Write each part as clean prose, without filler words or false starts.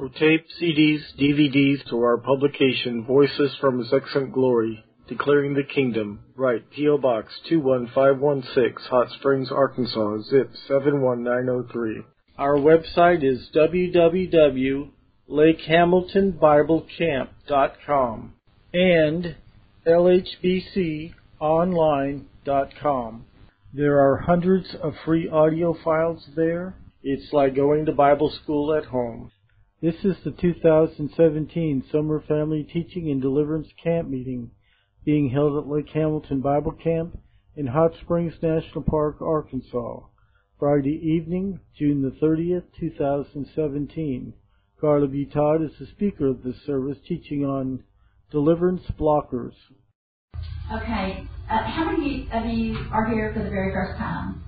For tape, CDs, DVDs, to our publication, Voices from His Excellent Glory, Declaring the Kingdom, write P.O. Box 21516, Hot Springs, Arkansas, zip 71903. Our website is www.lakehamiltonbiblecamp.com and lhbconline.com. There are hundreds of free audio files there. It's like going to Bible school at home. This is the 2017 Summer Family Teaching and Deliverance Camp Meeting being held at Lake Hamilton Bible Camp in Hot Springs National Park, Arkansas, Friday evening, June the 30th, 2017. Carla B. Todd is the speaker of this service, teaching on deliverance blockers. Okay, how many of you are here for the very first time?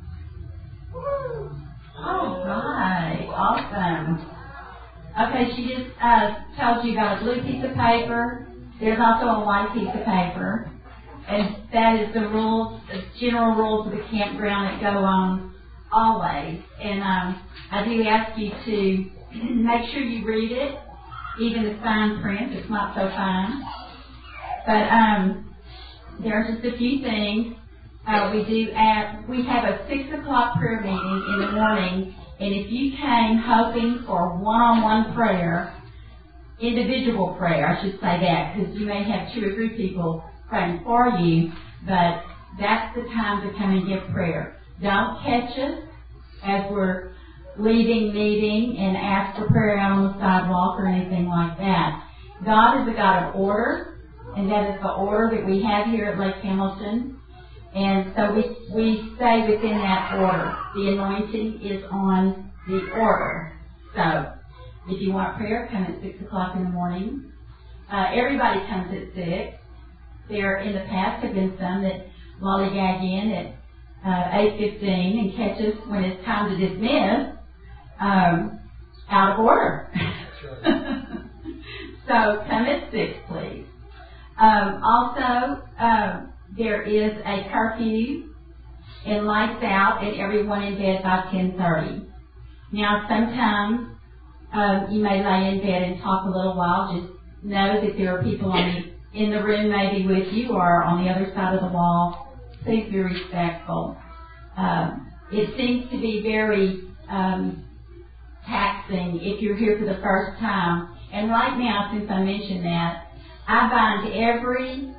All right, awesome. Okay, she just told you about a blue piece of paper. There's also a white piece of paper. And that is the rules, the general rules of the campground that go on always. And I do ask you to make sure you read it, even the fine print. It's not so fine. But there are just a few things. We have a 6 o'clock prayer meeting in the morning, and if you came hoping for one-on-one prayer, individual prayer, I should say that, because you may have 2 or 3 people praying for you, but that's the time to come and give prayer. Don't catch us as we're leaving meeting and ask for prayer out on the sidewalk or anything like that. God is a God of order, and that is the order that we have here at Lake Hamilton. And so we stay within that order. The anointing is on the order. So if you want prayer, come at 6 o'clock in the morning. Everybody comes at 6. There in the past have been some that lollygag in at 8:15 and catch us when it's time to dismiss out of order. So come at 6, please. Also, there is a curfew and lights out and everyone in bed by 10:30. Now, sometimes you may lay in bed and talk a little while. Just know that there are people in the room maybe with you or on the other side of the wall. Please be respectful. It seems to be very taxing if you're here for the first time. And right now, since I mentioned that, I bind every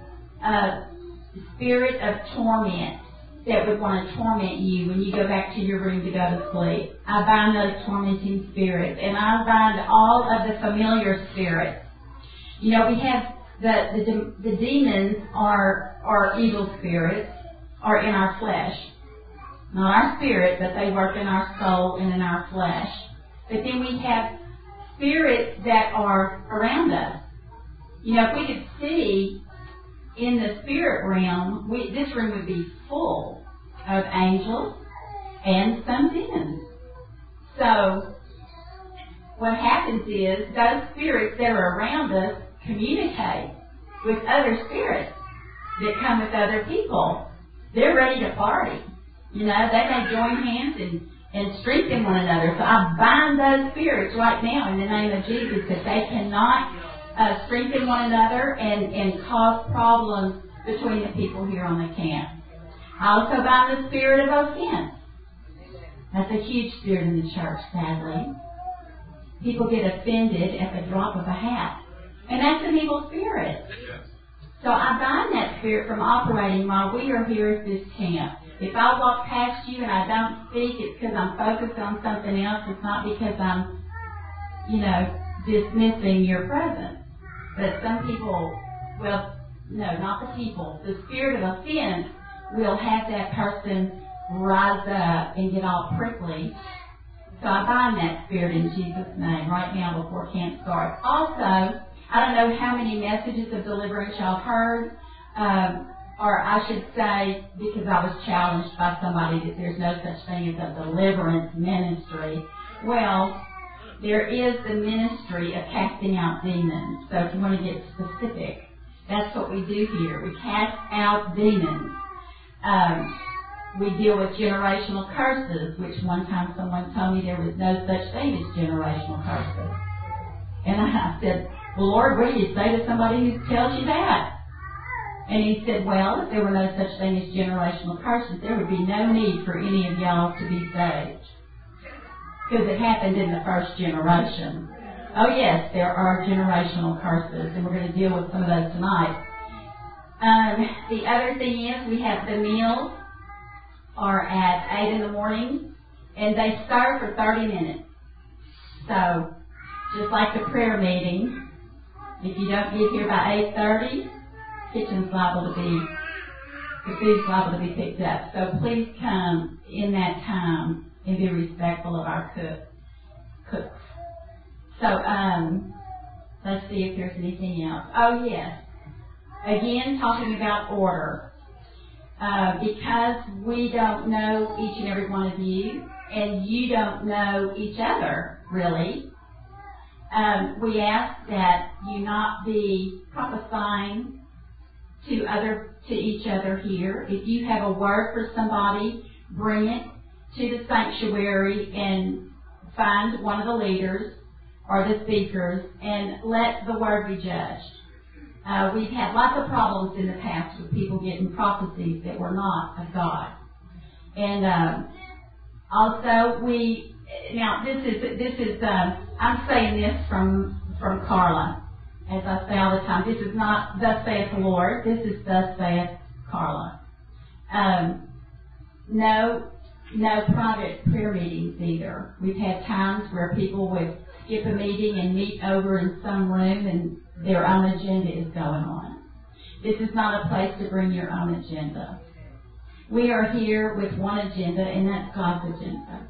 spirit of torment that would want to torment you when you go back to your room to go to sleep. I bind those tormenting spirits, and I bind all of the familiar spirits. You know, we have the demons are evil spirits, are in our flesh. Not our spirit, but they work in our soul and in our flesh. But then we have spirits that are around us. You know, if we could see in the spirit realm, this room would be full of angels and some demons. So what happens is those spirits that are around us communicate with other spirits that come with other people. They're ready to party. You know, they may join hands and strengthen one another. So I bind those spirits right now in the name of Jesus, that they cannot strengthen one another and cause problems between the people here on the camp. I also bind the spirit of offense. That's a huge spirit in the church, sadly. People get offended at the drop of a hat. And that's an evil spirit. So I bind that spirit from operating while we are here at this camp. If I walk past you and I don't speak, it's because I'm focused on something else. It's not because I'm, dismissing your presence. But some people, well, no, not the people. The spirit of offense will have that person rise up and get all prickly. So I bind that spirit in Jesus' name right now before camp starts. Also, I don't know how many messages of deliverance y'all heard, or I should say, because I was challenged by somebody that there's no such thing as a deliverance ministry. Well, there is the ministry of casting out demons. So if you want to get specific, that's what we do here. We cast out demons. We deal with generational curses, which one time someone told me there was no such thing as generational curses. I said, well, Lord, what do you say to somebody who tells you that? And he said, well, if there were no such thing as generational curses, there would be no need for any of y'all to be saved. Because it happened in the first generation. Oh, yes, there are generational curses, and we're going to deal with some of those tonight. The other thing is we have the meals are at 8 in the morning, and they start for 30 minutes. So, just like the prayer meeting, if you don't get here by 8:30, kitchen's liable to be, the food's liable to be picked up. So please come in that time and be respectful of our cooks. So, let's see if there's anything else. Oh, yes. Again, talking about order. Because we don't know each and every one of you, and you don't know each other, really, we ask that you not be prophesying to each other here. If you have a word for somebody, bring it to the sanctuary and find one of the leaders or the speakers and let the word be judged. We've had lots of problems in the past with people getting prophecies that were not of God. And also this is I'm saying this from Carla. As I say all the time, this is not thus saith the Lord, this is thus saith Carla. No private prayer meetings either. We've had times where people would skip a meeting and meet over in some room and their own agenda is going on. This is not a place to bring your own agenda. We are here with one agenda, and that's God's agenda.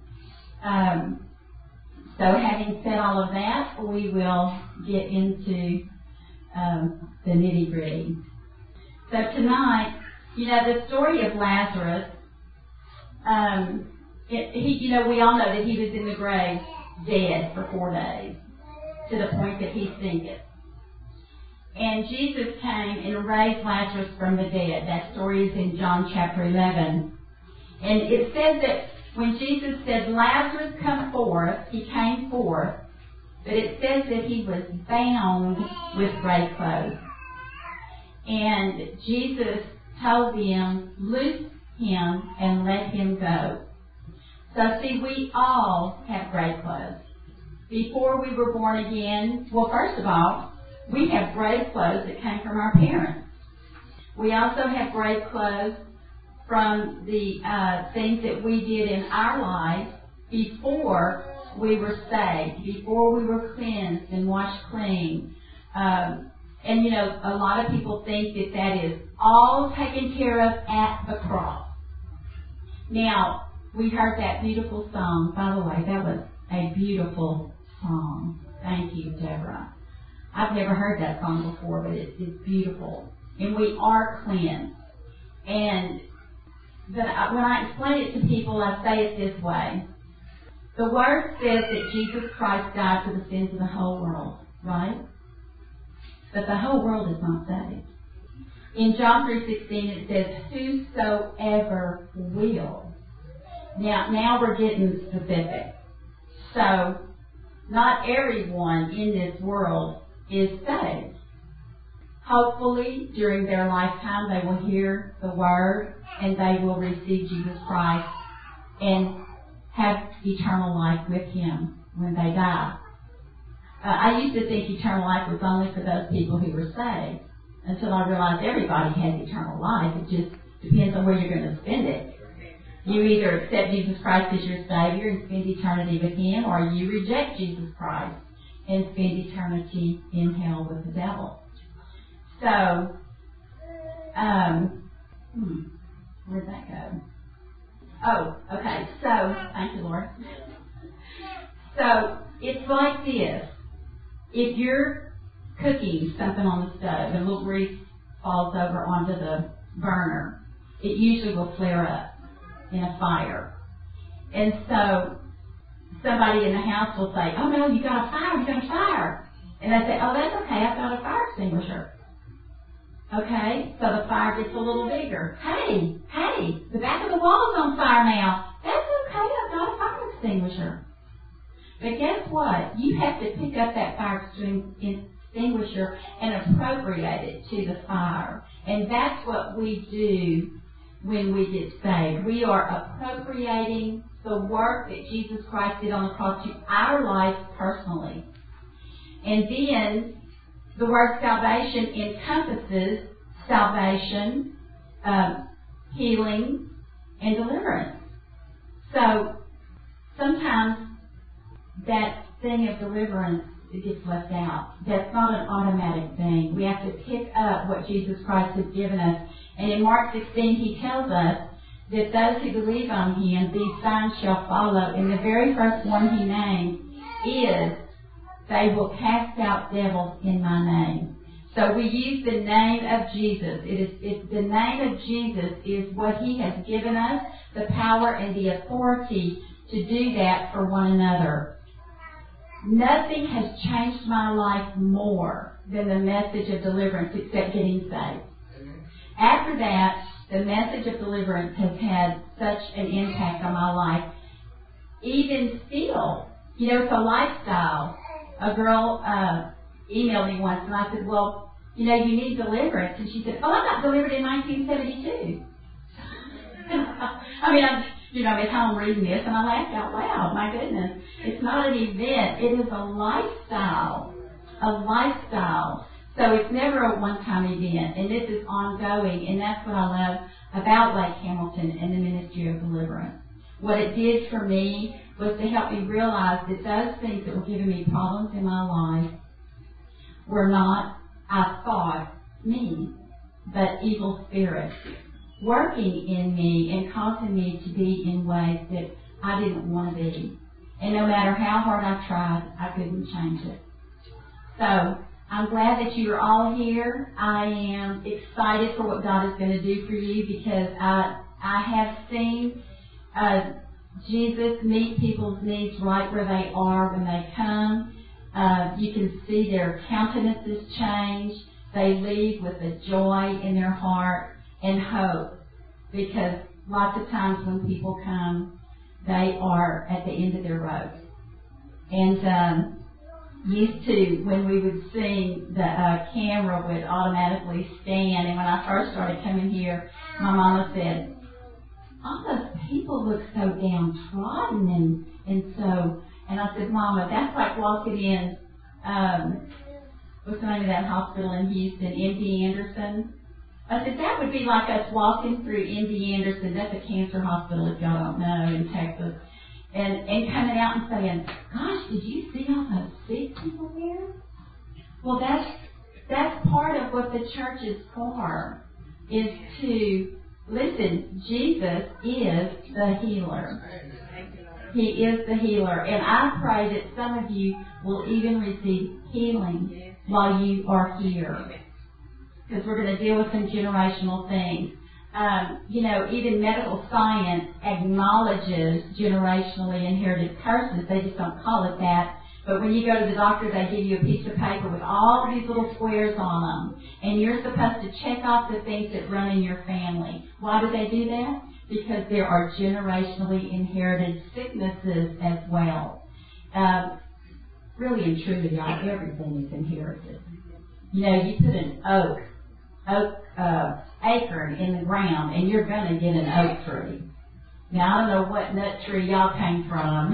So having said all of that, we will get into the nitty-gritty. So tonight, the story of Lazarus, we all know that he was in the grave dead for 4 days, to the point that he stinketh. And Jesus came and raised Lazarus from the dead. That story is in John chapter 11. And it says that when Jesus said, Lazarus, come forth, he came forth. But it says that he was bound with grave clothes. And Jesus told them, loose him and let him go. So see, we all have grave clothes. Before we were born again, well, first of all, we have grave clothes that came from our parents. We also have grave clothes from the things that we did in our lives before we were saved, before we were cleansed and washed clean. And a lot of people think that is all taken care of at the cross. Now, we heard that beautiful song. By the way, that was a beautiful song. Thank you, Deborah. I've never heard that song before, but it's beautiful. And we are cleansed. And when I explain it to people, I say it this way. The Word says that Jesus Christ died for the sins of the whole world, right? But the whole world is not saved. In John 3:16 it says, whosoever will. Now we're getting specific. So, not everyone in this world is saved. Hopefully, during their lifetime, they will hear the Word and they will receive Jesus Christ and have eternal life with Him when they die. I used to think eternal life was only for those people who were saved, until I realized everybody has eternal life. It just depends on where you're going to spend it. You either accept Jesus Christ as your Savior and spend eternity with Him, or you reject Jesus Christ and spend eternity in hell with the devil. So, where'd that go? Oh, okay. So, thank you, Lord. So, it's like this. If you're cooking something on the stove and a little grease falls over onto the burner, it usually will flare up in a fire. And so, somebody in the house will say, oh no, you got a fire. And I say, oh, that's okay, I've got a fire extinguisher. Okay, so the fire gets a little bigger. Hey, the back of the wall's on fire now. That's okay, I've got a fire extinguisher. But guess what? You have to pick up that fire extinguisher and appropriate it to the fire. And that's what we do when we get saved. We are appropriating the work that Jesus Christ did on the cross to our life personally. And then the word salvation encompasses salvation, healing, and deliverance. So sometimes that thing of deliverance, it gets left out. That's not an automatic thing. We have to pick up what Jesus Christ has given us. And in Mark 16, he tells us that those who believe on him, these signs shall follow. And the very first one he named is, they will cast out devils in my name. So we use the name of Jesus. It's the name of Jesus is what he has given us, the power and the authority to do that for one another. Nothing has changed my life more than the message of deliverance except getting saved. After that, the message of deliverance has had such an impact on my life. Even still, it's a lifestyle. A girl emailed me once, and I said, well, you need deliverance. And she said, oh, I got delivered in 1972. I mean, I'm at home reading this, and I laughed out loud. My goodness. It's not an event. It is a lifestyle. A lifestyle. So it's never a one-time event, and this is ongoing, and that's what I love about Lake Hamilton and the ministry of deliverance. What it did for me was to help me realize that those things that were giving me problems in my life were not, I thought, me, but evil spirits working in me and causing me to be in ways that I didn't want to be. And no matter how hard I tried, I couldn't change it. So I'm glad that you are all here. I am excited for what God is going to do for you, because I have seen Jesus meet people's needs right where they are when they come. You can see their countenances change. They leave with a joy in their heart and hope, because lots of times when people come, they are at the end of their rope. And used to, when we would sing, the camera would automatically stand. And when I first started coming here, my mama said, all those people look so downtrodden. And I said, Mama, that's like walking in, what's the name of that hospital in Houston, MD Anderson? I said, that would be like us walking through MD Anderson. That's a cancer hospital, if y'all don't know, in Texas. And coming out and saying, gosh, did you see all those sick people there? Well, that's part of what the church is for, is to, listen, Jesus is the healer. He is the healer. And I pray that some of you will even receive healing while you are here, because we're going to deal with some generational things. Even medical science acknowledges generationally inherited curses. They just don't call it that. But when you go to the doctor, they give you a piece of paper with all these little squares on them. And you're supposed to check off the things that run in your family. Why do they do that? Because there are generationally inherited sicknesses as well. Really and truly, y'all, everything is inherited. You put an oak acorn in the ground, and you're going to get an oak tree. Now, I don't know what nut tree y'all came from.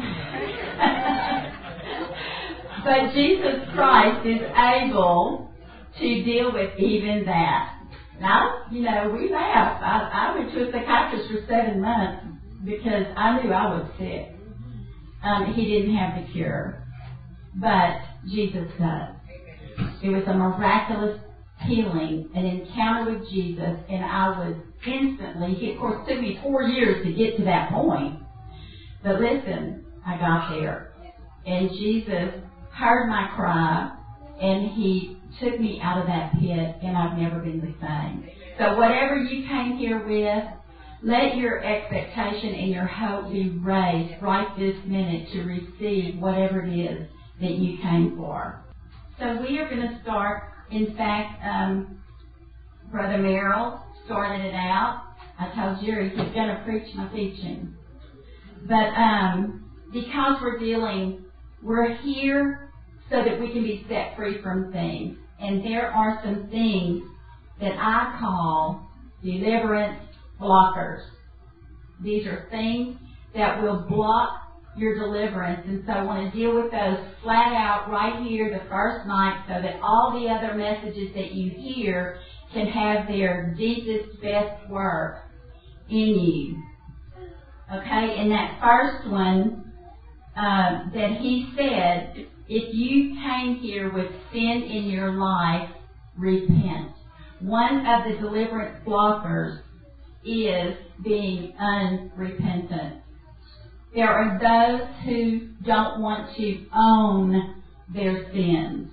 But Jesus Christ is able to deal with even that. Now, we laugh. I went to a psychiatrist for 7 months because I knew I was sick. He didn't have the cure. But Jesus does. It was a miraculous healing, an encounter with Jesus, and I was instantly, of course, it took me 4 years to get to that point. But listen, I got there. And Jesus heard my cry, and he took me out of that pit, and I've never been the same. So whatever you came here with, let your expectation and your hope be raised right this minute to receive whatever it is that you came for. So we are going to start. In fact, Brother Merrill started it out. I told Jerry he's going to preach my teaching. But because we're dealing We're here so that we can be set free from things. And there are some things that I call deliverance blockers. These are things that will block your deliverance. And so I want to deal with those flat out right here the first night so that all the other messages that you hear can have their deepest, best work in you. Okay, and that first one that he said, if you came here with sin in your life, repent. One of the deliverance blockers is being unrepentant. There are those who don't want to own their sins.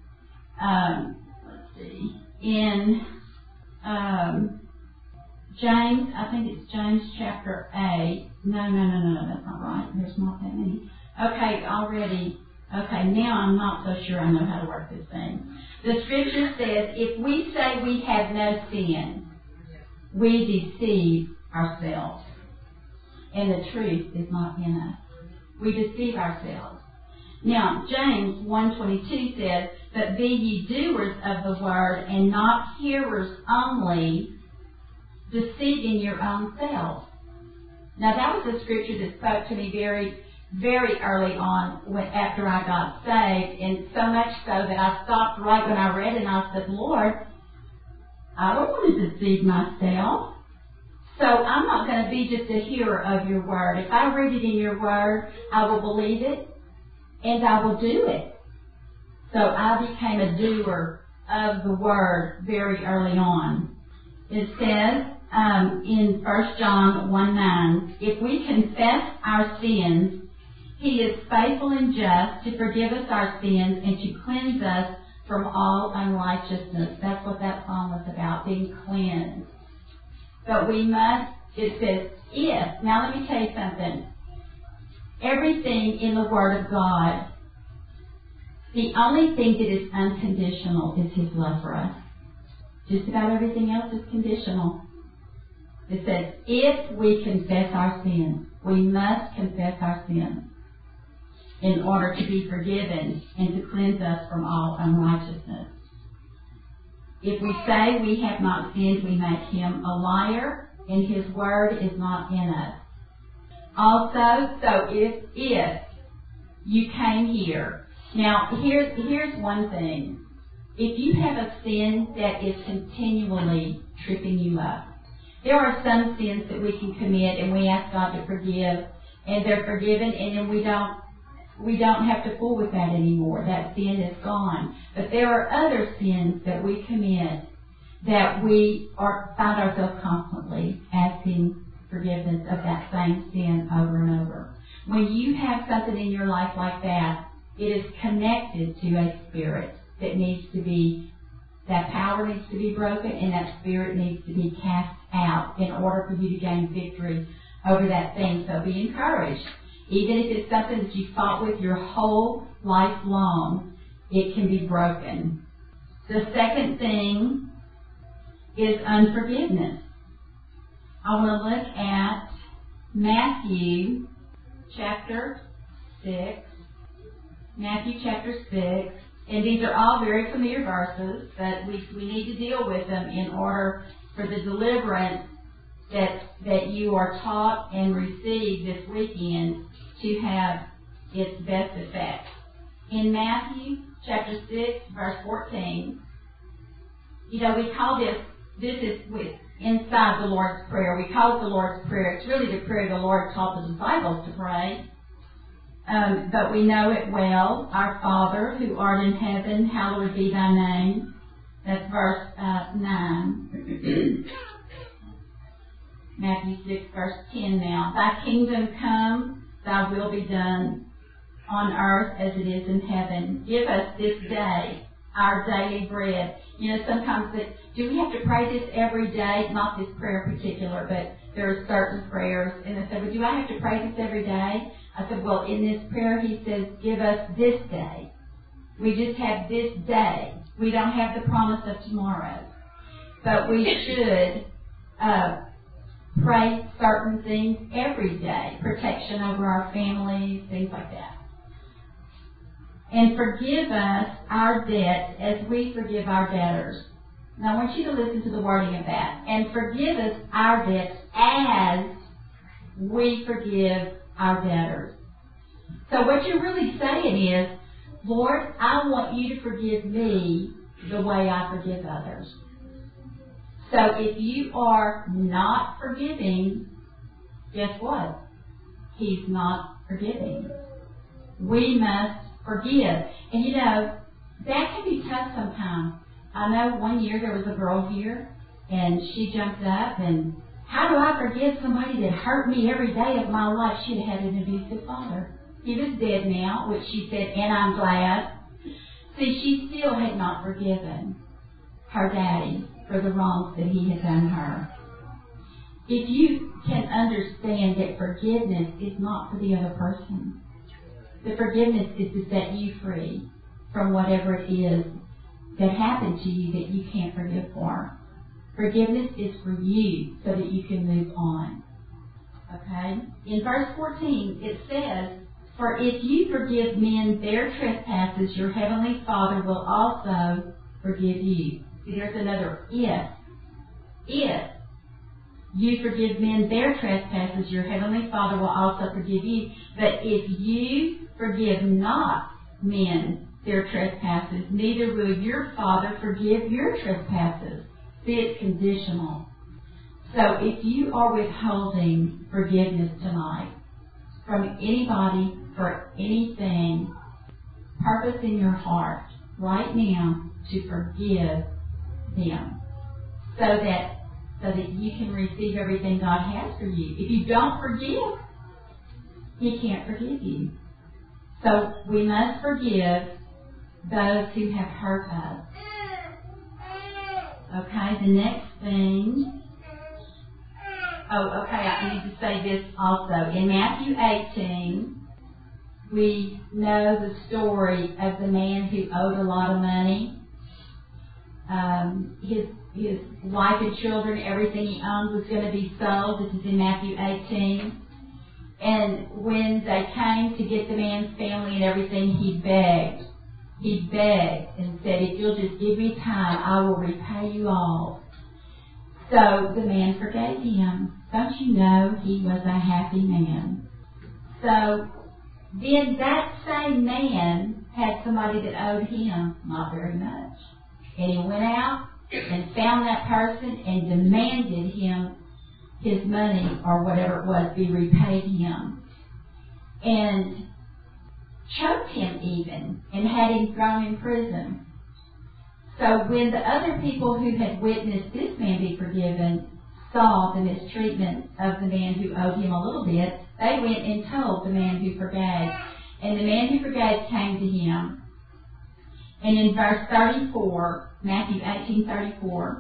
Let's see. In James, I think it's James chapter 8. No, that's not right. There's not that many. Okay, now I'm not so sure I know how to work this thing. The scripture says, if we say we have no sin, we deceive ourselves. And the truth is not in us. We deceive ourselves. Now, James 1:22 says, but be ye doers of the word and not hearers only, deceiving your own selves. Now, that was a scripture that spoke to me very, very early on after I got saved, and so much so that I stopped right when I read it and I said, Lord, I don't want to deceive myself. So I'm not going to be just a hearer of your word. If I read it in your word, I will believe it and I will do it. So I became a doer of the word very early on. It says in 1 John 1:9, if we confess our sins, he is faithful and just to forgive us our sins and to cleanse us from all unrighteousness. That's what that psalm was about, being cleansed. But we must, it says, if. Now let me tell you something. Everything in the Word of God, the only thing that is unconditional is His love for us. Just about everything else is conditional. It says, if we confess our sins, we must confess our sins in order to be forgiven and to cleanse us from all unrighteousness. If we say we have not sinned, we make Him a liar, and His word is not in us. Also, so if you came here, now here's one thing. If you have a sin that is continually tripping you up, there are some sins that we can commit and we ask God to forgive, and they're forgiven, and then we don't have to fool with that anymore. That sin is gone. But there are other sins that we commit that we find ourselves constantly asking forgiveness of that same sin over and over. When you have something in your life like that, it is connected to a spirit that needs to be, that power needs to be broken, and that spirit needs to be cast out in order for you to gain victory over that thing. So be encouraged. Even if it's something that you fought with your whole life long, it can be broken. The second thing is unforgiveness. I want to look at Matthew chapter 6. Matthew chapter 6. And these are all very familiar verses, but we need to deal with them in order for the deliverance that you are taught and receive this weekend to have its best effect. In Matthew chapter 6, verse 14, we call this is inside the Lord's Prayer. We call it the Lord's Prayer. It's really the prayer the Lord taught the disciples to pray. But we know it well. Our Father, who art in heaven, hallowed be thy name. That's verse 9. Matthew 6, verse 10 now. Thy kingdom come, thy will be done on earth as it is in heaven. Give us this day our daily bread. Sometimes do we have to pray this every day? Not this prayer in particular, but there are certain prayers. And they said, well, do I have to pray this every day? I said, well, in this prayer he says, give us this day. We just have this day. We don't have the promise of tomorrow. But we should pray certain things every day. Protection over our families, things like that. And forgive us our debts as we forgive our debtors. Now I want you to listen to the wording of that. And forgive us our debts as we forgive our debtors. So what you're really saying is, Lord, I want you to forgive me the way I forgive others. So if you are not forgiving, guess what? He's not forgiving. We must forgive. And you know, that can be tough sometimes. I know one year there was a girl here, and she jumped up and, how do I forgive somebody that hurt me every day of my life? She had an abusive father. He was dead now, which she said, and I'm glad. See, she still had not forgiven her daddy for the wrongs that he had done her. If you can understand that forgiveness is not for the other person, the forgiveness is to set you free from whatever it is that happened to you that you can't forgive for. Forgiveness is for you so that you can move on. Okay? In verse 14, it says, for if you forgive men their trespasses, your heavenly Father will also forgive you. See, there's another if. If you forgive men their trespasses, your heavenly Father will also forgive you. But if you forgive not men their trespasses, neither will your Father forgive your trespasses. See, it's conditional. So if you are withholding forgiveness tonight from anybody for anything, purpose in your heart right now to forgive them so that you can receive everything God has for you. If you don't forgive, He can't forgive you. So we must forgive those who have hurt us. Okay, the next thing. Oh, okay, I need to say this also. In Matthew 18, we know the story of the man who owed a lot of money. His wife and children, everything he owned was going to be sold. This is in Matthew 18. And when they came to get the man's family and everything, he begged. He begged and said, if you'll just give me time, I will repay you all. So the man forgave him. Don't you know he was a happy man? So then that same man had somebody that owed him not very much. And he went out and found that person and demanded him his money or whatever it was be repaid him. And choked him even and had him thrown in prison. So when the other people who had witnessed this man be forgiven saw the mistreatment of the man who owed him a little bit, they went and told the man who forgave. And the man who forgave came to him. And in verse 34, Matthew 18:34,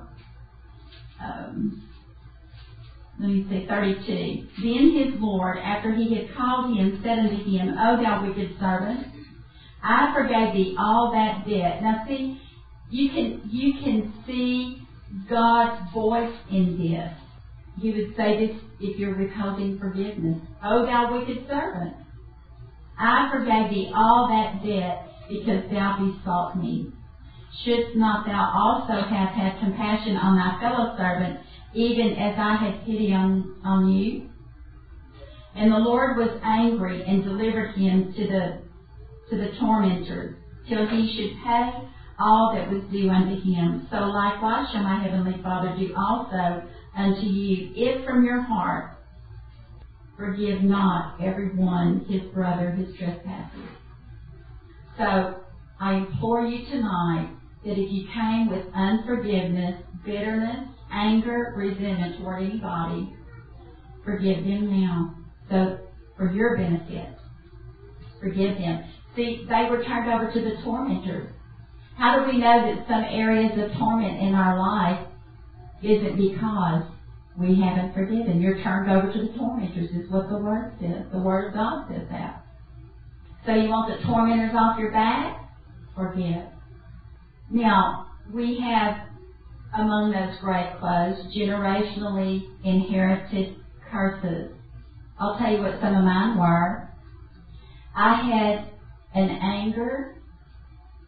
32. Then his Lord, after he had called him, said unto him, O thou wicked servant, I forgave thee all that debt. Now see, you can see God's voice in this. He would say this if you're withholding forgiveness. O thou wicked servant, I forgave thee all that debt because thou besought me. Shouldst not thou also have had compassion on thy fellow servant, even as I had pity on you? And the Lord was angry and delivered him to the tormentors, till he should pay all that was due unto him. So likewise shall my heavenly Father do also unto you, if from your heart forgive not every one his brother his trespasses. So I implore you tonight that if you came with unforgiveness, bitterness, anger, resentment toward anybody, forgive them now. So for your benefit, forgive them. See, they were turned over to the tormentors. How do we know that some areas of torment in our life isn't because we haven't forgiven? You're turned over to the tormentors is what the Word says. The Word of God says that. So you want the tormentors off your back? Forgive. Now, we have among those grave clothes generationally inherited curses. I'll tell you what some of mine were. I had an anger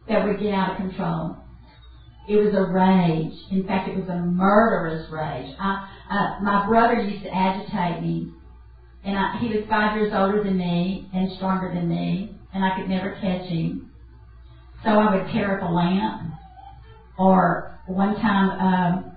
that would get out of control. It was a rage. In fact, it was a murderous rage. My brother used to agitate me. And he was 5 years older than me and stronger than me, and I could never catch him. So I would tear up a lamp. Or one time,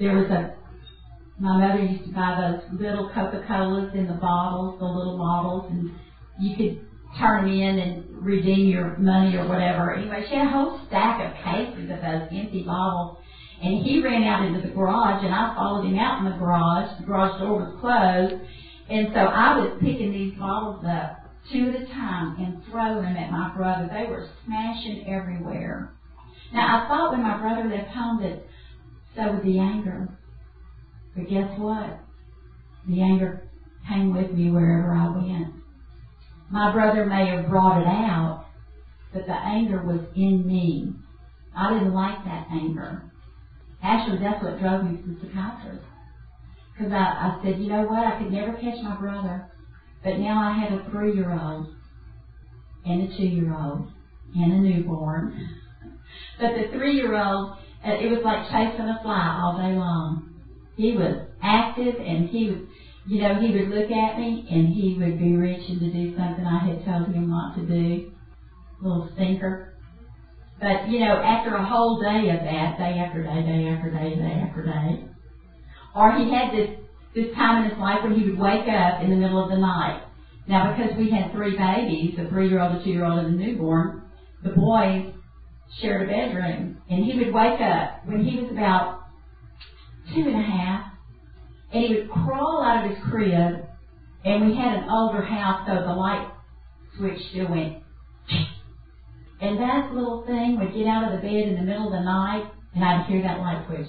my mother used to buy those little Coca-Colas in the bottles, the little bottles, and you could turn them in and redeem your money or whatever. Anyway, she had a whole stack of cases of those empty bottles. And he ran out into the garage, and I followed him out in the garage. The garage door was closed. And so I was picking these bottles up 2 at a time and throwing them at my brother. They were smashing everywhere. Now, I thought when my brother left home that so would the anger. But guess what? The anger came with me wherever I went. My brother may have brought it out, but the anger was in me. I didn't like that anger. Actually, that's what drove me to the psychiatrist. Because I said, you know what, I could never catch my brother, but now I have a 3-year-old and a 2-year-old and a newborn. But the 3-year-old, it was like chasing a fly all day long. He was active, and he would look at me and he would be reaching to do something I had told him not to do. Little stinker. But, after a whole day of that, day after day, day after day, day after day, or he had this time in his life when he would wake up in the middle of the night. Now, because we had 3 babies, a 3-year-old, a 2-year-old, and a newborn, the boys shared a bedroom. And he would wake up when he was about 2 and a half, and he would crawl out of his crib, and we had an older house, so the light switch still went. And that little thing would get out of the bed in the middle of the night, and I'd hear that light switch.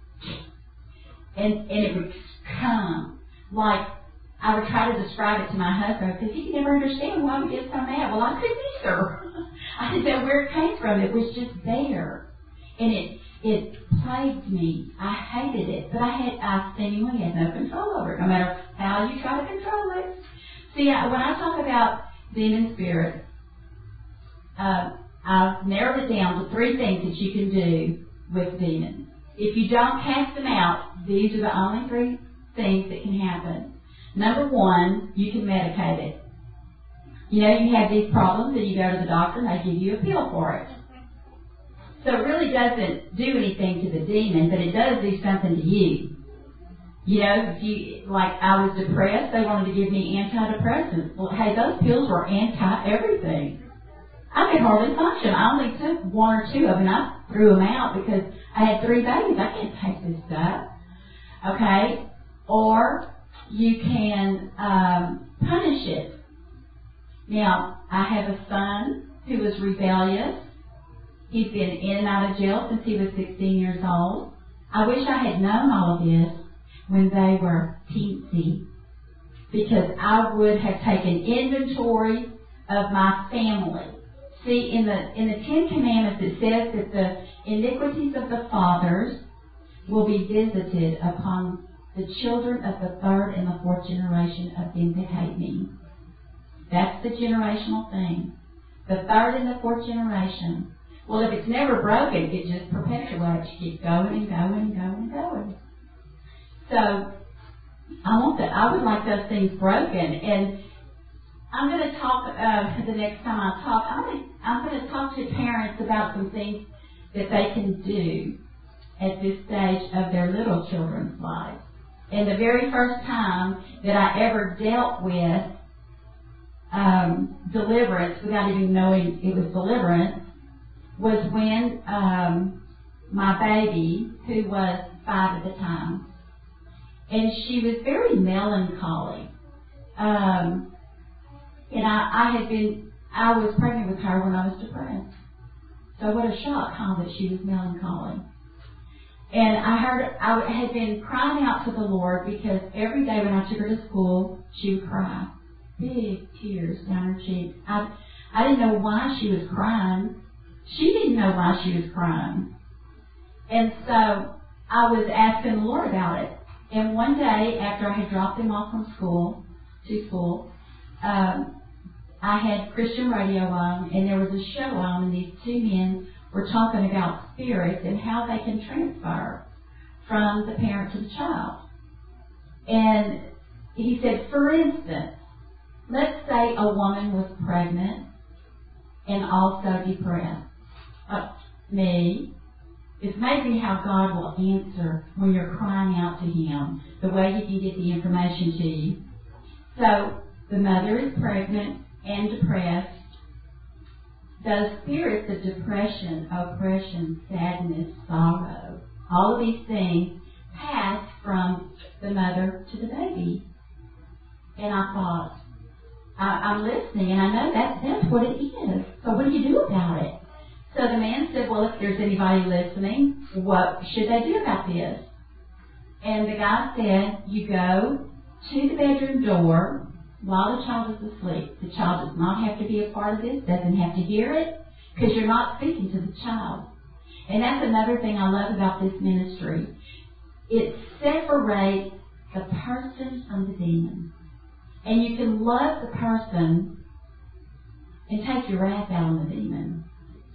And it would come like, I would try to describe it to my husband because he could never understand why we get so mad. Well, I couldn't either. I didn't know where it came from. It was just there. And it plagued me. I hated it. But I seemingly had no control over it, no matter how you try to control it. See, when I talk about demon spirits, I've narrowed it down to 3 things that you can do with demons. If you don't cast them out, these are the only 3 things that can happen. Number 1, you can medicate it. You have these problems and you go to the doctor and they give you a pill for it. So it really doesn't do anything to the demon, but it does do something to you. Like I was depressed, they wanted to give me antidepressants. Well, hey, those pills were anti-everything. I could hardly function. I only took 1 or 2 of them, and I threw them out because I had 3 babies. I can't take this stuff. Okay? Or you can punish it. Now, I have a son who was rebellious. He's been in and out of jail since he was 16 years old. I wish I had known all of this when they were teensy, because I would have taken inventory of my family. See, in the 10 Commandments it says that the iniquities of the fathers will be visited upon the children of the 3rd and the 4th generation of them that hate me. That's the generational thing. The 3rd and the 4th generation. Well, if it's never broken, it just perpetuates. You keep going and going and going and going. So, I would like those things broken. And I'm going to talk, the next time I talk, I'm going to talk to parents about some things that they can do at this stage of their little children's lives. And the very first time that I ever dealt with deliverance, without even knowing it was deliverance, was when my baby, who was 5 at the time, and she was very melancholy. And I was pregnant with her when I was depressed. So what a shock, that she was melancholy. And I had been crying out to the Lord because every day when I took her to school, she would cry. Big tears down her cheeks. I didn't know why she was crying. She didn't know why she was crying. And so I was asking the Lord about it. And one day, after I had dropped them off from school, I had Christian radio on, and there was a show on, and these 2 men we're talking about spirits and how they can transfer from the parent to the child. And he said, for instance, let's say a woman was pregnant and also depressed. It's amazing how God will answer when you're crying out to Him, the way He can get the information to you. So, the mother is pregnant and depressed. Those spirits of depression, oppression, sadness, sorrow, all of these things pass from the mother to the baby. And I thought, I'm listening, and I know that's what it is. So what do you do about it? So the man said, well, if there's anybody listening, what should they do about this? And the guy said, you go to the bedroom door while the child is asleep. The child does not have to be a part of this, doesn't have to hear it, because you're not speaking to the child. And that's another thing I love about this ministry. It separates the person from the demon. And you can love the person and take your wrath out on the demon.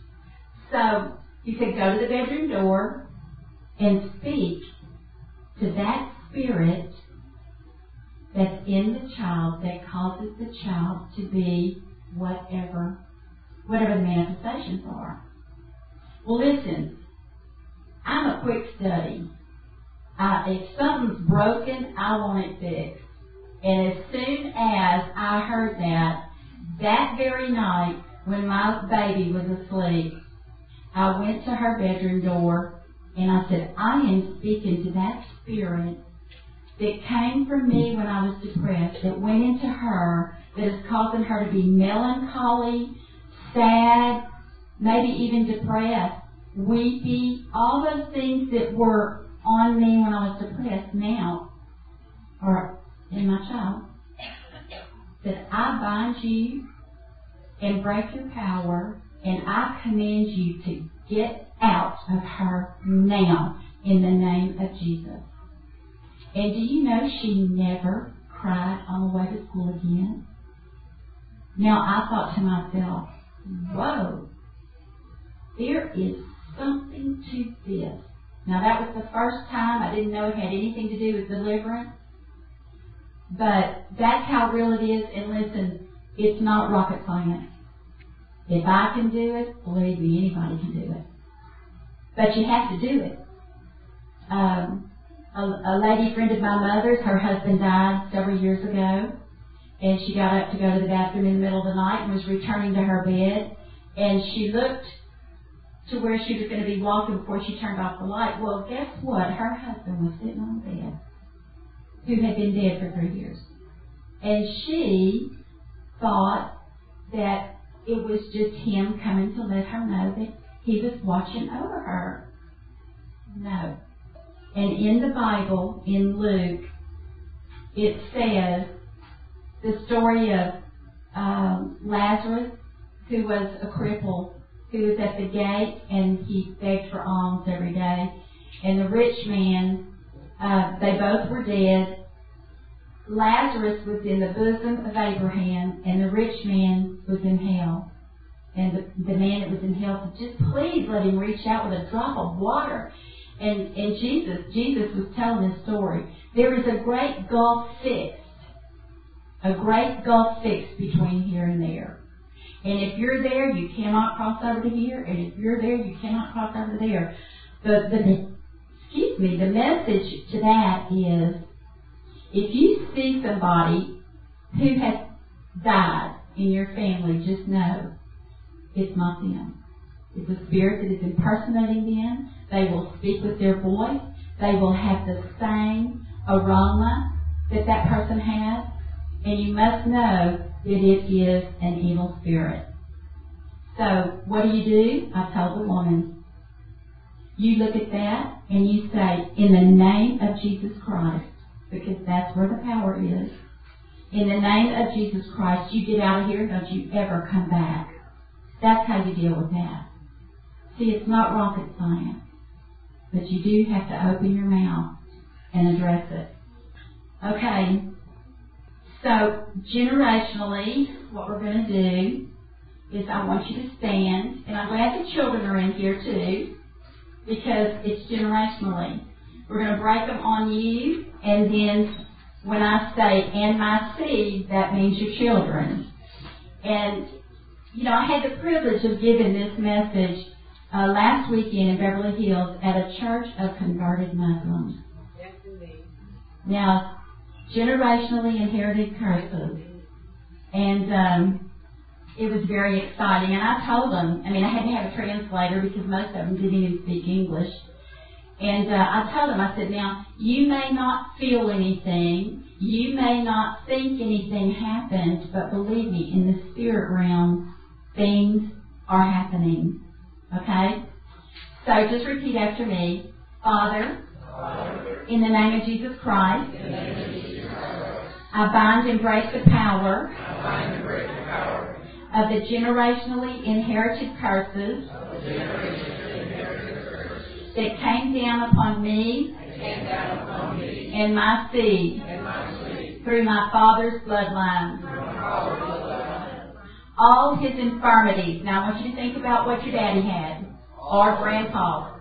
So you could go to the bedroom door and speak to that spirit that's in the child that causes the child to be whatever the manifestations are. Well, listen, I'm a quick study. If something's broken, I want it fixed. And as soon as I heard that very night when my baby was asleep, I went to her bedroom door and I said, I am speaking to that spirit that came from me when I was depressed, that went into her, that is causing her to be melancholy, sad, maybe even depressed, weepy, all those things that were on me when I was depressed now are in my child. That I bind you and break your power, and I command you to get out of her now in the name of Jesus. And do you know she never cried on the way to school again? Now I thought to myself, whoa, there is something to this. Now that was the first time. I didn't know it had anything to do with deliverance. But that's how real it is. And listen, it's not rocket science. If I can do it, believe me, anybody can do it. But you have to do it. A lady friend of my mother's, her husband died several years ago. And she got up to go to the bathroom in the middle of the night and was returning to her bed. And she looked to where she was going to be walking before she turned off the light. Well, guess what? Her husband was sitting on the bed, who had been dead for 3 years. And she thought that it was just him coming to let her know that he was watching over her. No. And in the Bible, in Luke, it says the story of Lazarus, who was a cripple, who was at the gate, and he begged for alms every day. And the rich man, they both were dead. Lazarus was in the bosom of Abraham, and the rich man was in hell. And the man that was in hell said, just please let him reach out with a drop of water. And Jesus was telling this story. There is a great gulf fixed between here and there. And if you're there, you cannot cross over to here. And if you're there, you cannot cross over to there. The message to that is, if you see somebody who has died in your family, just know it's not them. It's a spirit that is impersonating them. They will speak with their voice. They will have the same aroma that person has. And you must know that it is an evil spirit. So what do? I told the woman, you look at that and you say, in the name of Jesus Christ, because that's where the power is. In the name of Jesus Christ, you get out of here, don't you ever come back. That's how you deal with that. See, it's not rocket science, but you do have to open your mouth and address it. Okay, so generationally, what we're going to do is I want you to stand, and I'm glad the children are in here too, because it's generationally. We're going to break them on you, and then when I say, and my seed, that means your children. And, I had the privilege of giving this message last weekend in Beverly Hills at a church of converted Muslims. Now, generationally inherited curses. And it was very exciting. And I told them, I had to have a translator because most of them didn't even speak English. And I told them, I said, now, you may not feel anything, you may not think anything happened, but believe me, in the spirit realm, things are happening. Okay? So just repeat after me. Father, in the name of Jesus Christ, I bind and break the power of the generationally inherited curses that came down upon me and my seed through my father's bloodline. All his infirmities. Now I want you to think about what your daddy had or grandpa.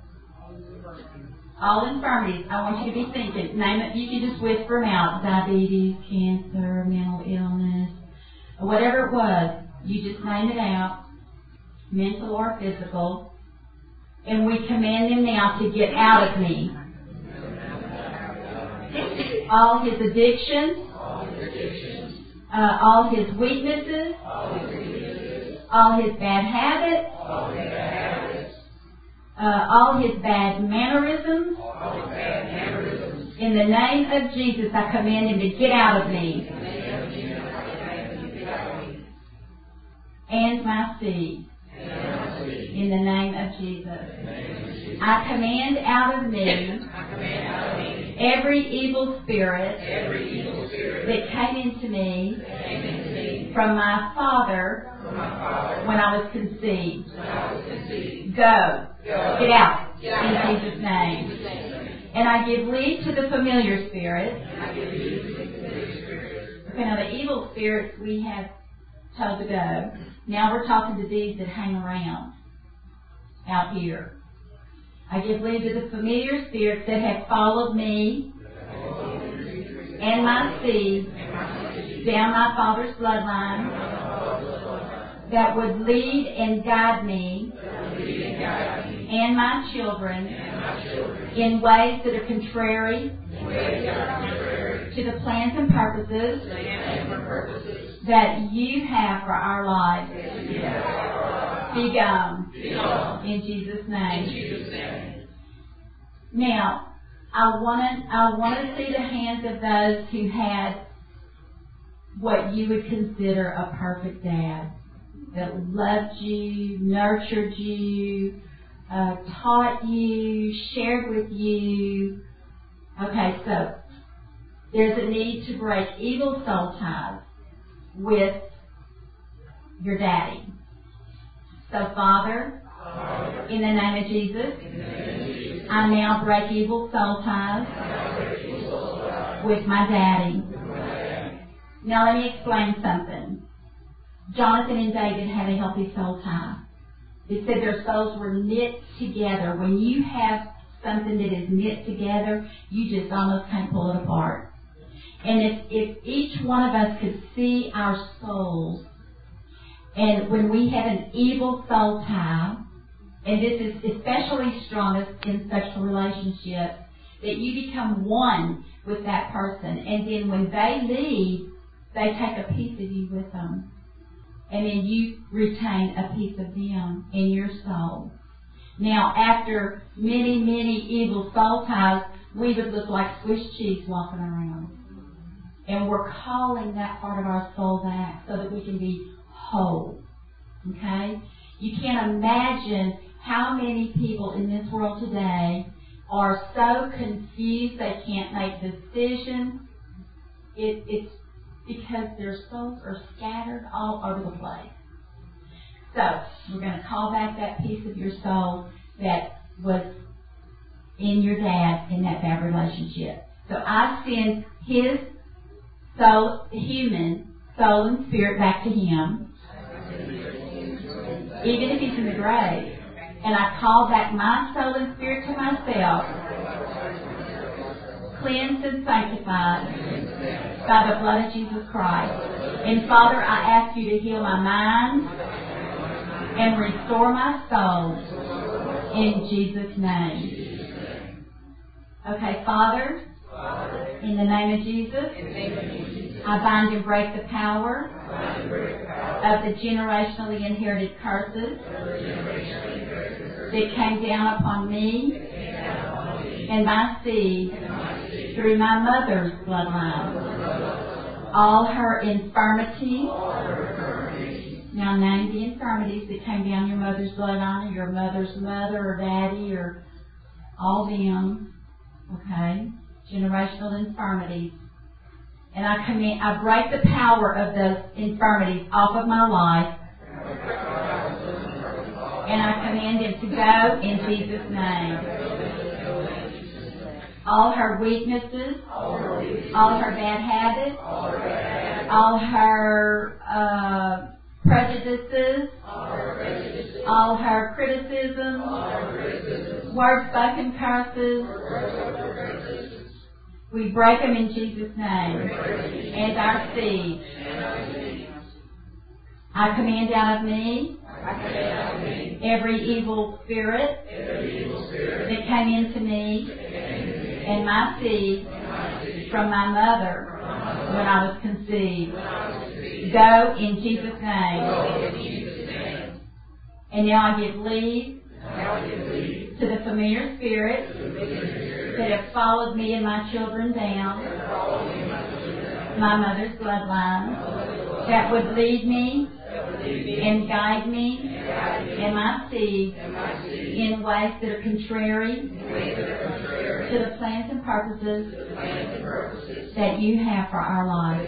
All infirmities. I want you to be thinking. Name it. You can just whisper them out. Diabetes, cancer, mental illness, whatever it was. You just name it out. Mental or physical. And we command them now to get out of me. All his addictions, all his weaknesses, all his bad habits, all his bad mannerisms. In the name of Jesus, I command him to get out of me. And my seed. In the name of Jesus. I command out of me every evil spirit that came into me from my father when I was conceived. Go. Get out. In Jesus' name. And I give leave to the familiar spirit. Okay, now the evil spirits we have told to go. Now we're talking to these that hang around out here. I give leave to the familiar spirits that have followed me and my seed down my father's bloodline, that would lead and guide me and my children in ways that are contrary to the plans and purposes that you have for our lives. Be gone. In Jesus' name. Now, I want to see the hands of those who had what you would consider a perfect dad, that loved you, nurtured you, taught you, shared with you. Okay, so there's a need to break evil soul ties with your daddy. So, Father, in the name of Jesus, I now break evil soul ties with my daddy. Now, let me explain something. Jonathan and David had a healthy soul tie. It said their souls were knit together. When you have something that is knit together, you just almost can't pull it apart. And if each one of us could see our souls, and when we have an evil soul tie, and this is especially strongest in sexual relationships, that you become one with that person, and then when they leave, they take a piece of you with them. And then you retain a piece of them in your soul. Now, after many, many evil soul ties, we would look like Swiss cheese walking around. And we're calling that part of our soul back so that we can be whole. Okay? You can't imagine how many people in this world today are so confused they can't make decisions. It's because their souls are scattered all over the place. So, we're going to call back that piece of your soul that was in your dad in that bad relationship. So I send his soul, human soul and spirit back to him. even if he's in the grave. And I call back my soul and spirit to myself, cleansed and sanctified by the blood of Jesus Christ. And Father, I ask you to heal my mind and restore my soul in Jesus' name. Okay, Father, in the name of Jesus, I bind and break the power of the generationally inherited curses that came down upon me and my seed through my mother's bloodline. All her infirmities, now name the infirmities that came down your mother's bloodline, or your mother's mother or daddy, or all them, okay? Generational infirmities. And I break the power of those infirmities off of my life. And I command them to go in Jesus' name. All her weaknesses, all her bad habits, all her prejudices, all her criticisms, word-spoken curses, we break them in Jesus' name. And our seed. I command out of me every evil spirit that came into me and my seed from my mother when I was conceived. Go in Jesus' name. And now I give leave to the familiar spirits that have followed me and my children down my mother's bloodline, that would lead me and guide me and my seed in ways that are contrary to the plans and purposes that you have for our lives.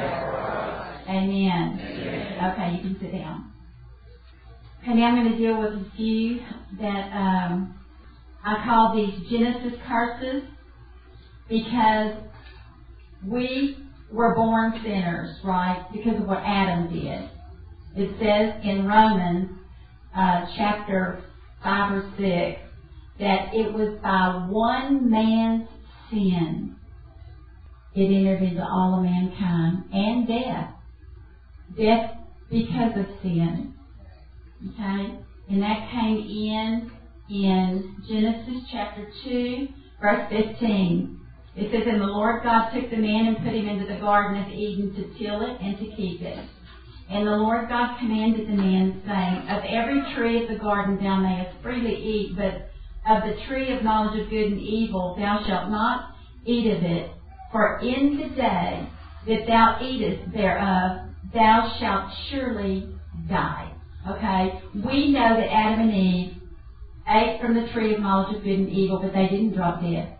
Amen. Okay, you can sit down. Okay, now I'm going to deal with a few that I call these Genesis curses, because we were born sinners, right? Because of what Adam did. It says in Romans chapter 5 or 6 that it was by one man's sin it entered into all of mankind, and death. Death because of sin. Okay? And that came in Genesis chapter 2, verse 15. It says, and the Lord God took the man and put him into the garden of Eden to till it and to keep it. And the Lord God commanded the man, saying, of every tree of the garden thou mayest freely eat, but of the tree of knowledge of good and evil thou shalt not eat of it. For in the day that thou eatest thereof, thou shalt surely die. Okay? We know that Adam and Eve ate from the tree of knowledge of good and evil, but they didn't drop dead.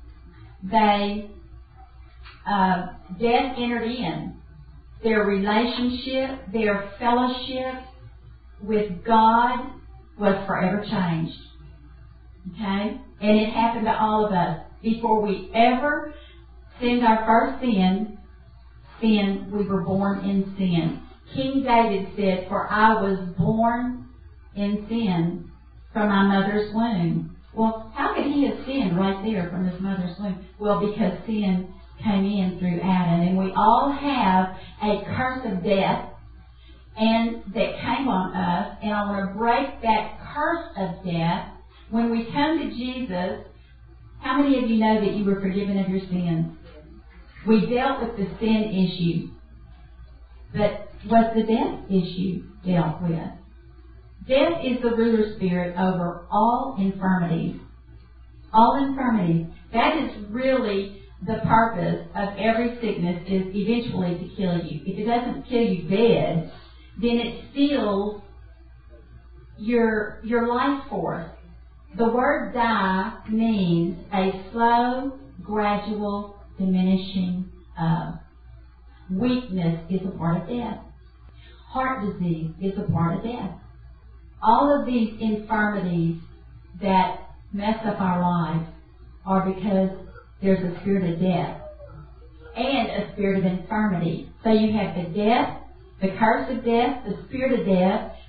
Death entered in. Their relationship, their fellowship with God was forever changed. Okay? And it happened to all of us. Before we ever sinned our first sin, we were born in sin. King David said, for I was born in sin from my mother's womb. Well, how could he have sinned right there from his mother's womb? Well, because sin came in through Adam. And we all have a curse of death and that came on us. And I want to break that curse of death. When we come to Jesus, how many of you know that you were forgiven of your sins? We dealt with the sin issue. But was the death issue dealt with? Death is the ruler spirit over all infirmities. All infirmities. That is really the purpose of every sickness, is eventually to kill you. If it doesn't kill you dead, then it steals your life force. The word die means a slow, gradual diminishing of. Weakness is a part of death. Heart disease is a part of death. All of these infirmities that mess up our lives are because there's a spirit of death and a spirit of infirmity. So you have the death, the curse of death, the spirit of death,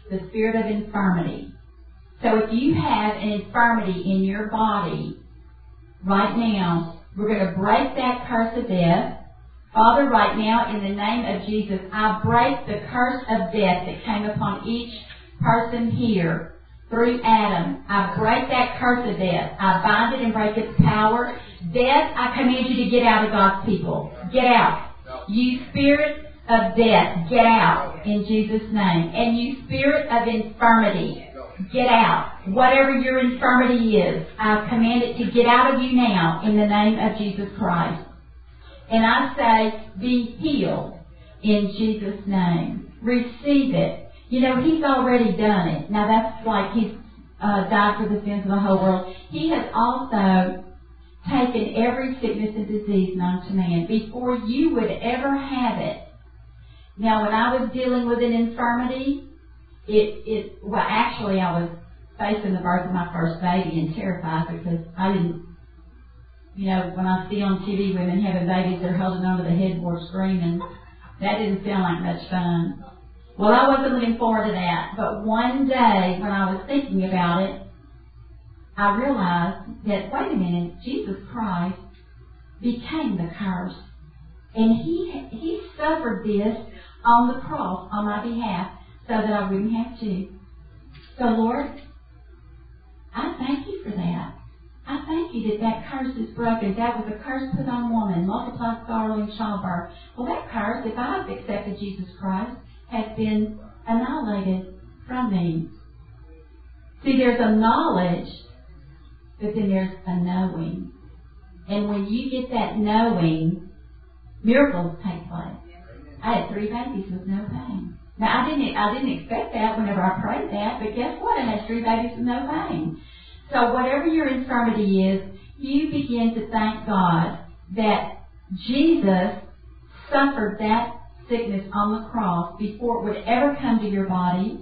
the spirit of infirmity. So if you have an infirmity in your body right now, we're going to break that curse of death. Father, right now, in the name of Jesus, I break the curse of death that came upon each person here through Adam. I break that curse of death. I bind it and break its power. Death, I command you to get out of God's people. Get out. You spirit of death, get out in Jesus' name. And you spirit of infirmity, get out. Whatever your infirmity is, I command it to get out of you now in the name of Jesus Christ. And I say, be healed in Jesus' name. Receive it. You know, He's already done it. Now that's like He's died for the sins of the whole world. He has also taken every sickness and disease known to man before you would ever have it. Now, when I was dealing with an infirmity, actually I was facing the birth of my first baby and terrified because I didn't, you know, when I see on TV women having babies, they're holding onto the headboard screaming. That didn't sound like much fun. Well, I wasn't looking forward to that. But one day, when I was thinking about it, I realized that, wait a minute, Jesus Christ became the curse. And He suffered this on the cross on my behalf so that I wouldn't have to. So, Lord, I thank you for that. I thank you that curse is broken. That was a curse put on woman, multiplied sorrow in childbirth. Well, that curse, if I've accepted Jesus Christ, has been annihilated from me. See, there's a knowledge, but then there's a knowing. And when you get that knowing, miracles take place. I had 3 babies with no pain. Now, I didn't expect that whenever I prayed that, but guess what? I had 3 babies with no pain. So whatever your infirmity is, you begin to thank God that Jesus suffered that sickness on the cross before it would ever come to your body,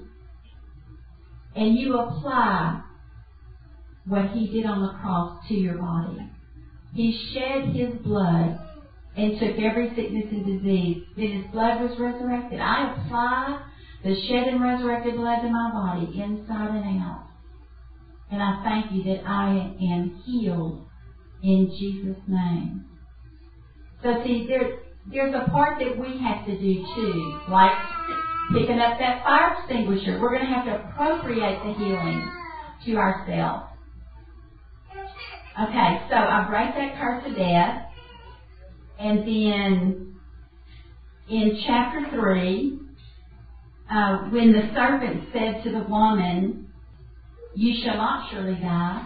and you apply what He did on the cross to your body. He shed His blood and took every sickness and disease. Then His blood was resurrected. I apply the shed and resurrected blood to my body, inside and out. And I thank you that I am healed in Jesus' name. So see, there's a part that we have to do too, like picking up that fire extinguisher. We're going to have to appropriate the healing to ourselves. Okay, so I break that curse of death. And then in chapter 3, when the serpent said to the woman, "You shall not surely die,"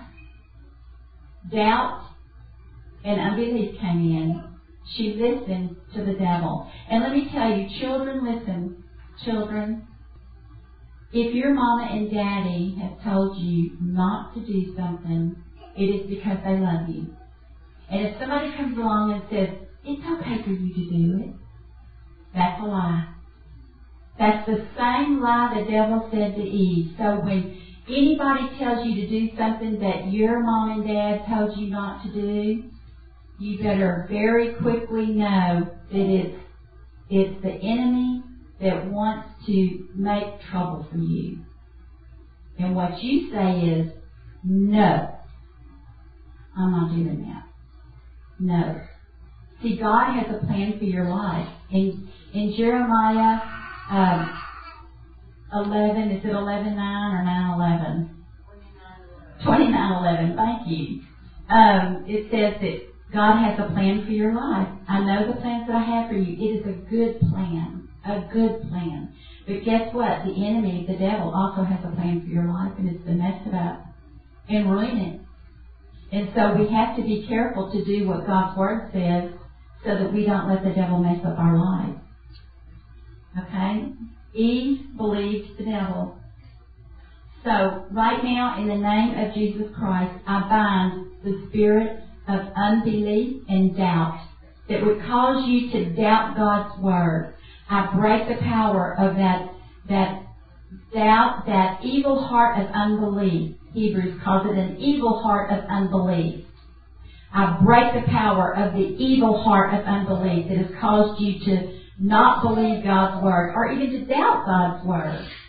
doubt and unbelief came in. She listened to the devil. And let me tell you, children, listen. Children, if your mama and daddy have told you not to do something, it is because they love you. And if somebody comes along and says, "It's okay for you to do it," that's a lie. That's the same lie the devil said to Eve. So when anybody tells you to do something that your mom and dad told you not to do, you better very quickly know that it's the enemy that wants to make trouble for you. And what you say is, "No, I'm not doing that. No." See, God has a plan for your life. In Jeremiah 11, is it 11:9 or 9:11? 29:11. Thank you. It says that God has a plan for your life. "I know the plans that I have for you." It is a good plan. A good plan. But guess what? The enemy, the devil, also has a plan for your life, and it's to mess it up and ruin it. And so we have to be careful to do what God's Word says so that we don't let the devil mess up our life. Okay? Eve believed the devil. So right now, in the name of Jesus Christ, I bind the spirit of unbelief and doubt that would cause you to doubt God's Word. I break the power of that doubt, that evil heart of unbelief. Hebrews calls it an evil heart of unbelief. I break the power of the evil heart of unbelief that has caused you to not believe God's Word or even to doubt God's Word.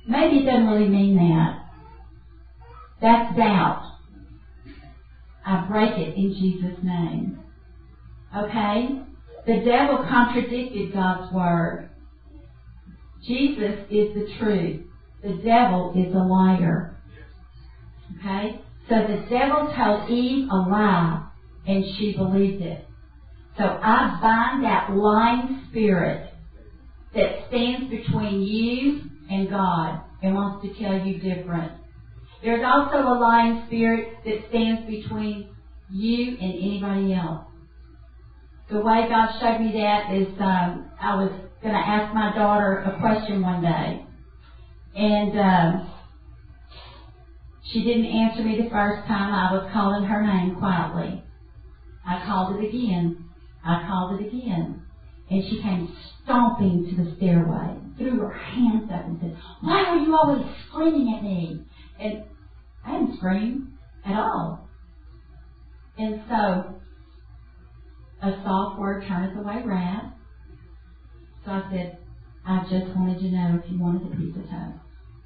maybe it doesn't really mean that. That's doubt. I break it in Jesus' name. Okay? The devil contradicted God's word. Jesus is the truth. The devil is a liar. Okay? So the devil told Eve a lie, and she believed it. So I bind that lying spirit that stands between you and God and wants to tell you different. There's also a lying spirit that stands between you and anybody else. The way God showed me that is I was going to ask my daughter a question one day. And she didn't answer me the first time. I was calling her name quietly. I called it again. I called it again. And she came stomping to the stairway, threw her hands up and said, "Why are you always screaming at me?" And I didn't scream at all. And so, a soft word turneth away wrath. So I said, "I just wanted to know if you wanted a piece of toast."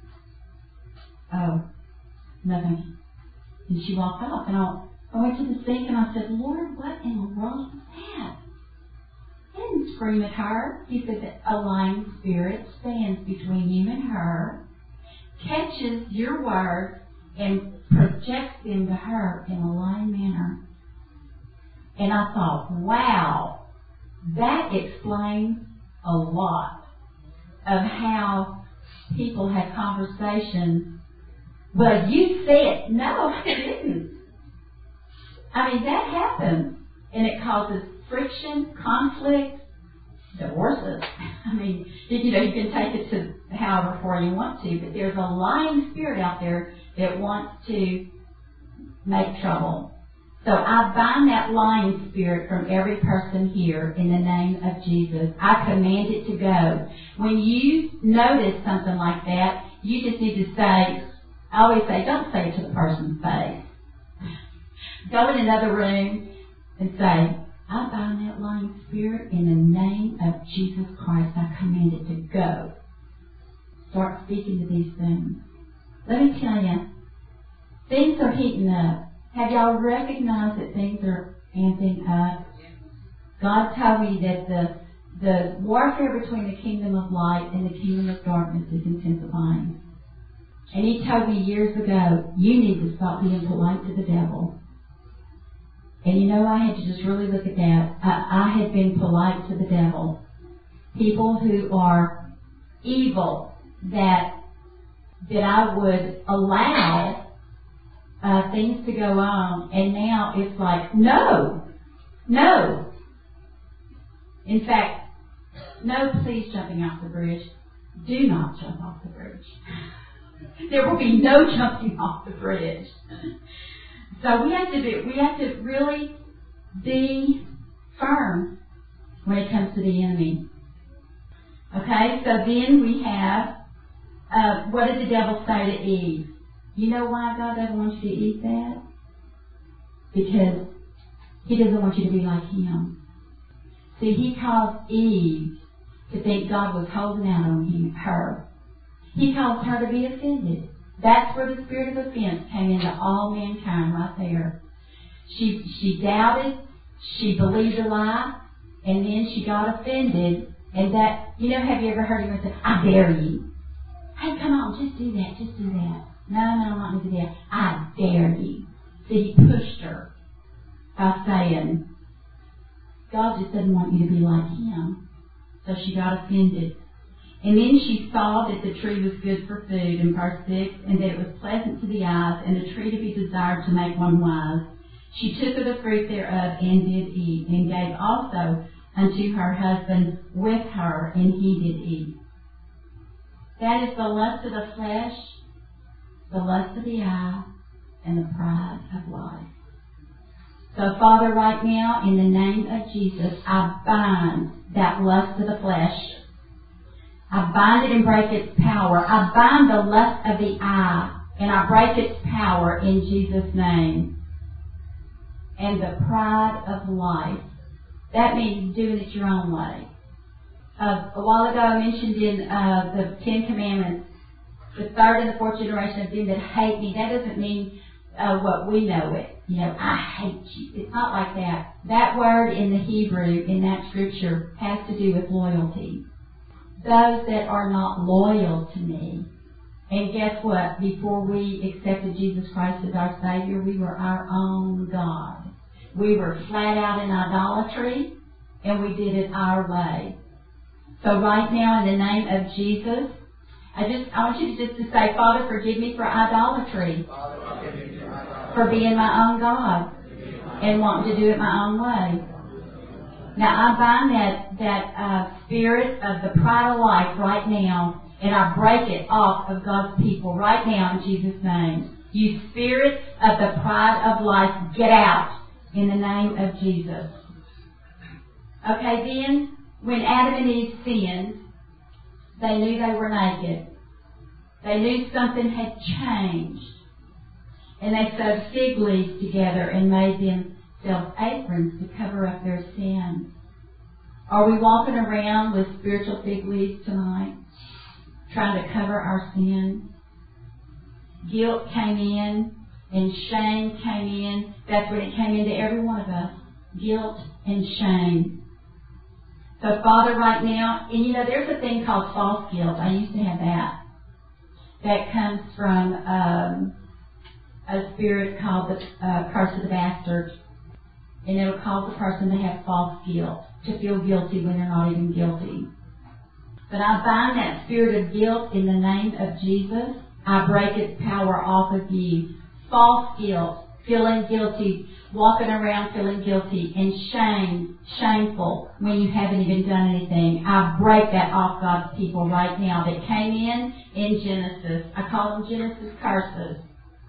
"Oh, nothing." And she walked off. And I went to the sink and I said, "Lord, what in the world was that?" I didn't scream at her. He said that a lying spirit stands between you and her, catches your words, and projects them to her in a lying manner. And I thought, wow, that explains a lot of how people have conversations. "Well, you said," "No, I didn't." I mean, that happens. And it causes friction, conflict, divorces. I mean, you can take it to however far you want to, but there's a lying spirit out there that wants to make trouble. So I bind that lying spirit from every person here in the name of Jesus. I command it to go. When you notice something like that, you just need to say, I always say, don't say it to the person's face. Go in another room and say, "I bind that lying spirit in the name of Jesus Christ. I command it to go." Start speaking to these things. Let me tell you, things are heating up. Have y'all recognized that things are amping up? God told me that the warfare between the kingdom of light and the kingdom of darkness is intensifying. And He told me years ago, you need to stop being polite to the devil. And I had to just really look at that. I had been polite to the devil. People who are evil, that I would allow things to go on, and now it's like, no. In fact, no, please jumping off the bridge. Do not jump off the bridge. There will be no jumping off the bridge. So we have to really be firm when it comes to the enemy. Okay, so then we have, what did the devil say to Eve? You know why God doesn't want you to eat that? Because He doesn't want you to be like Him. See, He caused Eve to think God was holding out on her. He caused her to be offended. That's where the spirit of offense came into all mankind, right there. She doubted, she believed a lie, and then she got offended. And that, have you ever heard anyone say, "I dare you"? Hey, come on, just do that, just do that. No, I'm not going to do that. I dare you. See, He pushed her by saying, God just doesn't want you to be like Him. So she got offended. And then she saw that the tree was good for food, in verse 6, and that it was pleasant to the eyes, and a tree to be desired to make one wise. She took of the fruit thereof, and did eat, and gave also unto her husband with her, and he did eat. That is the lust of the flesh, the lust of the eye, and the pride of life. So, Father, right now, in the name of Jesus, I bind that lust of the flesh. I bind it and break its power. I bind the lust of the eye, and I break its power in Jesus' name. And the pride of life. That means doing it your own way. A while ago I mentioned in the Ten Commandments the third and the fourth generation of them that hate me. That doesn't mean what we know it. I hate you. It's not like that. That word in the Hebrew, in that scripture, has to do with loyalty. Those that are not loyal to me. And guess what? Before we accepted Jesus Christ as our Savior, we were our own God. We were flat out in idolatry, and we did it our way. So right now, in the name of Jesus, I want you to say, Father, forgive me for idolatry, for being my own God, and wanting to do it my own way. Now, I bind that spirit of the pride of life right now, and I break it off of God's people right now in Jesus' name. You spirit of the pride of life, get out in the name of Jesus. Okay, then, when Adam and Eve sinned, they knew they were naked. They knew something had changed. And they sewed fig leaves together and made themselves aprons to cover up their sin. Are we walking around with spiritual fig leaves tonight, trying to cover our sin? Guilt came in and shame came in. That's when it came into every one of us. Guilt and shame. So, Father, right now, and there's a thing called false guilt. I used to have that. That comes from a spirit called the curse of the bastard. And it'll cause the person to have false guilt, to feel guilty when they're not even guilty. But I bind that spirit of guilt in the name of Jesus. I break its power off of you. False guilt, feeling guilty, walking around feeling guilty, and shameful when you haven't even done anything. I break that off God's people right now that came in Genesis. I call them Genesis curses.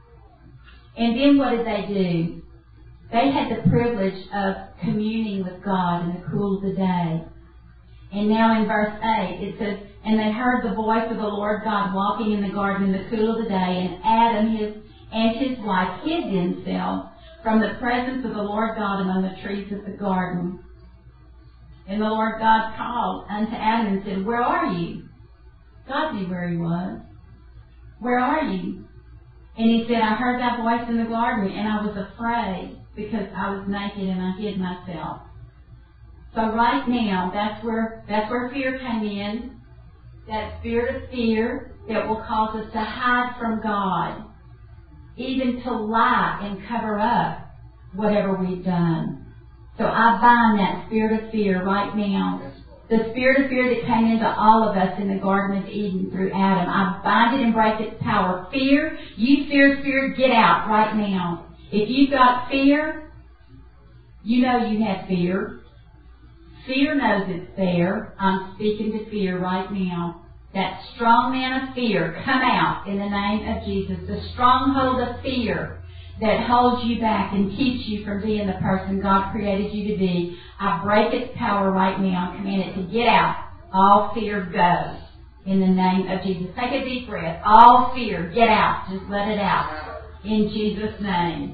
And then what did they do? They had the privilege of communing with God in the cool of the day. And now in verse 8 it says, and they heard the voice of the Lord God walking in the garden in the cool of the day, and Adam and his wife hid themselves from the presence of the Lord God among the trees of the garden. And the Lord God called unto Adam and said, where are you? God knew where he was. Where are you? And he said, I heard that voice in the garden, and I was afraid because I was naked and I hid myself. So right now, that's where fear came in. That spirit of fear that will cause us to hide from God, even to lie and cover up whatever we've done. So I bind that spirit of fear right now. The spirit of fear that came into all of us in the Garden of Eden through Adam, I bind it and break its power. Fear, you fear spirit, get out right now. If you've got fear, you know you have fear. Fear knows it's there. I'm speaking to fear right now. That strong man of fear, come out in the name of Jesus. The stronghold of fear that holds you back and keeps you from being the person God created you to be, I break its power right now and command it to get out. All fear goes in the name of Jesus. Take a deep breath. All fear, get out. Just let it out in Jesus' name.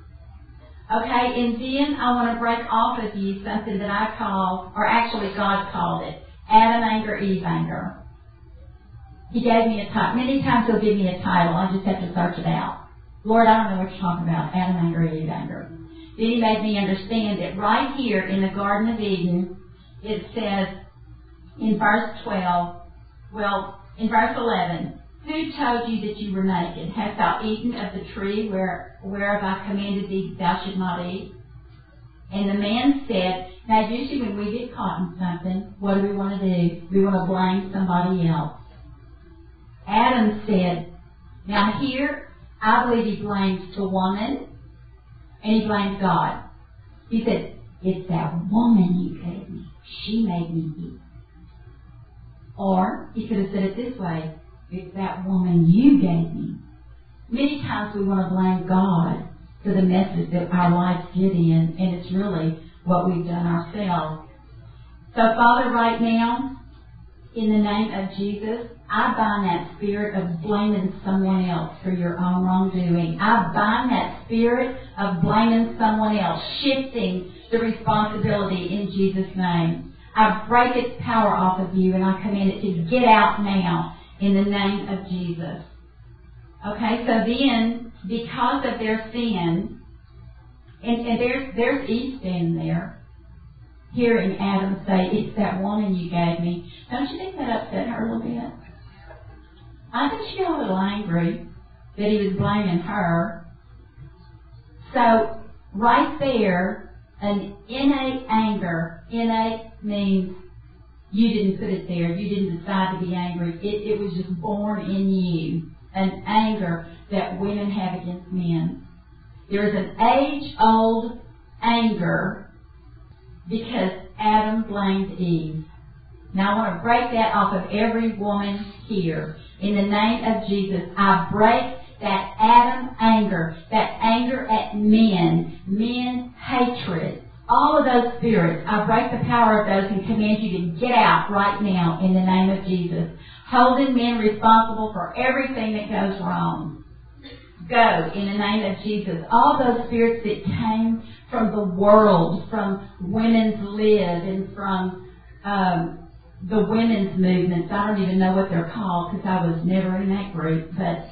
Okay, and then I want to break off of you something that I call, or actually God called it, Adam anger, Eve anger. He gave me a title. Many times he'll give me a title. I just have to search it out. Lord, I don't know what you're talking about. Adam anger, Eve anger. Then he made me understand that right here in the Garden of Eden, it says in verse 12, in verse 11, who told you that you were naked? Hast thou eaten of the tree whereof I commanded thee thou should not eat? And the man said, now usually when we get caught in something, what do we want to do? We want to blame somebody else. Adam said, now here, I believe he blames the woman and he blames God. He said, it's that woman you gave me. She made me eat. Or he could have said it this way, it's that woman you gave me. Many times we want to blame God for the messes that our lives get in, and it's really what we've done ourselves. So, Father, right now, in the name of Jesus, I bind that spirit of blaming someone else for your own wrongdoing. I bind that spirit of blaming someone else, shifting the responsibility in Jesus' name. I break its power off of you, and I command it to get out now in the name of Jesus. Okay, so then, because of their sin, and there's Eve standing there, hearing Adam say, "It's that woman you gave me." Don't you think that upset her a little bit? I think she got a little angry that he was blaming her. So, right there, an innate anger. Innate means you didn't put it there. You didn't decide to be angry. It was just born in you. An anger that women have against men. There is an age-old anger because Adam blamed Eve. Now I want to break that off of every woman here. In the name of Jesus, I break that Adam anger, that anger at men hatred, all of those spirits. I break the power of those and command you to get out right now in the name of Jesus. Holding men responsible for everything that goes wrong. Go in the name of Jesus. All those spirits that came from the world, from Women's Live and from the women's movements. I don't even know what they're called because I was never in that group. But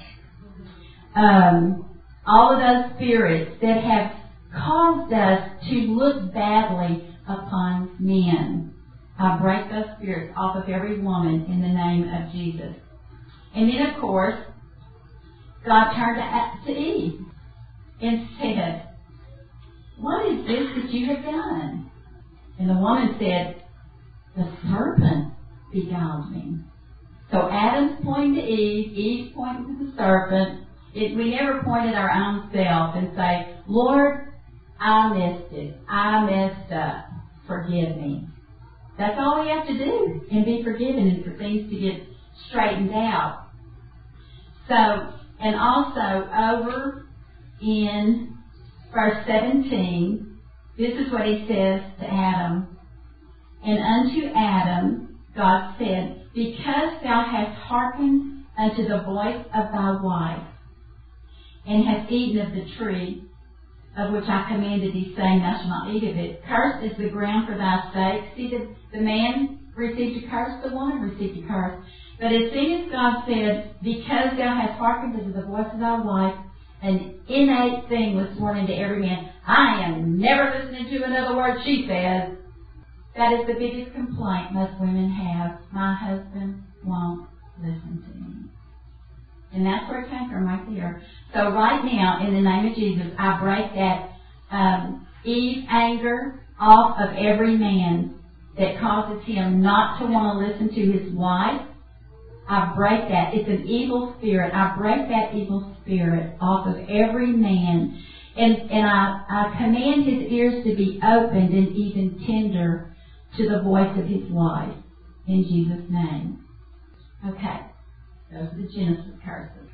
all of those spirits that have caused us to look badly upon men. I break those spirits off of every woman in the name of Jesus. And then, of course, God turned to Eve and said, "What is this that you have done?" And the woman said, "The serpent beguiled me." So Adam's pointing to Eve, Eve's pointing to the serpent. We never point at our own self and say, "Lord, I missed it. I messed up. Forgive me." That's all we have to do, and be forgiven, and for things to get straightened out. So, and also over in verse 17, this is what he says to Adam. "And unto Adam God said, Because thou hast hearkened unto the voice of thy wife, and hast eaten of the tree of which I commanded thee, saying, Thou shalt not eat of it. Cursed is the ground for thy sake." See, the man received a curse, the woman received a curse. But as soon as God said, "Because thou hast hearkened unto the voice of thy wife," an innate thing was born into every man. "I am never listening to another word she says." That is the biggest complaint most women have. "My husband won't listen to me." And that's where it came from, right there. So right now, in the name of Jesus, I break that Eve anger off of every man that causes him not to want to listen to his wife. I break that. It's an evil spirit. I break that evil spirit off of every man. And I command his ears to be opened and even tender to the voice of his wife. In Jesus' name. Okay. Those are the Genesis curses.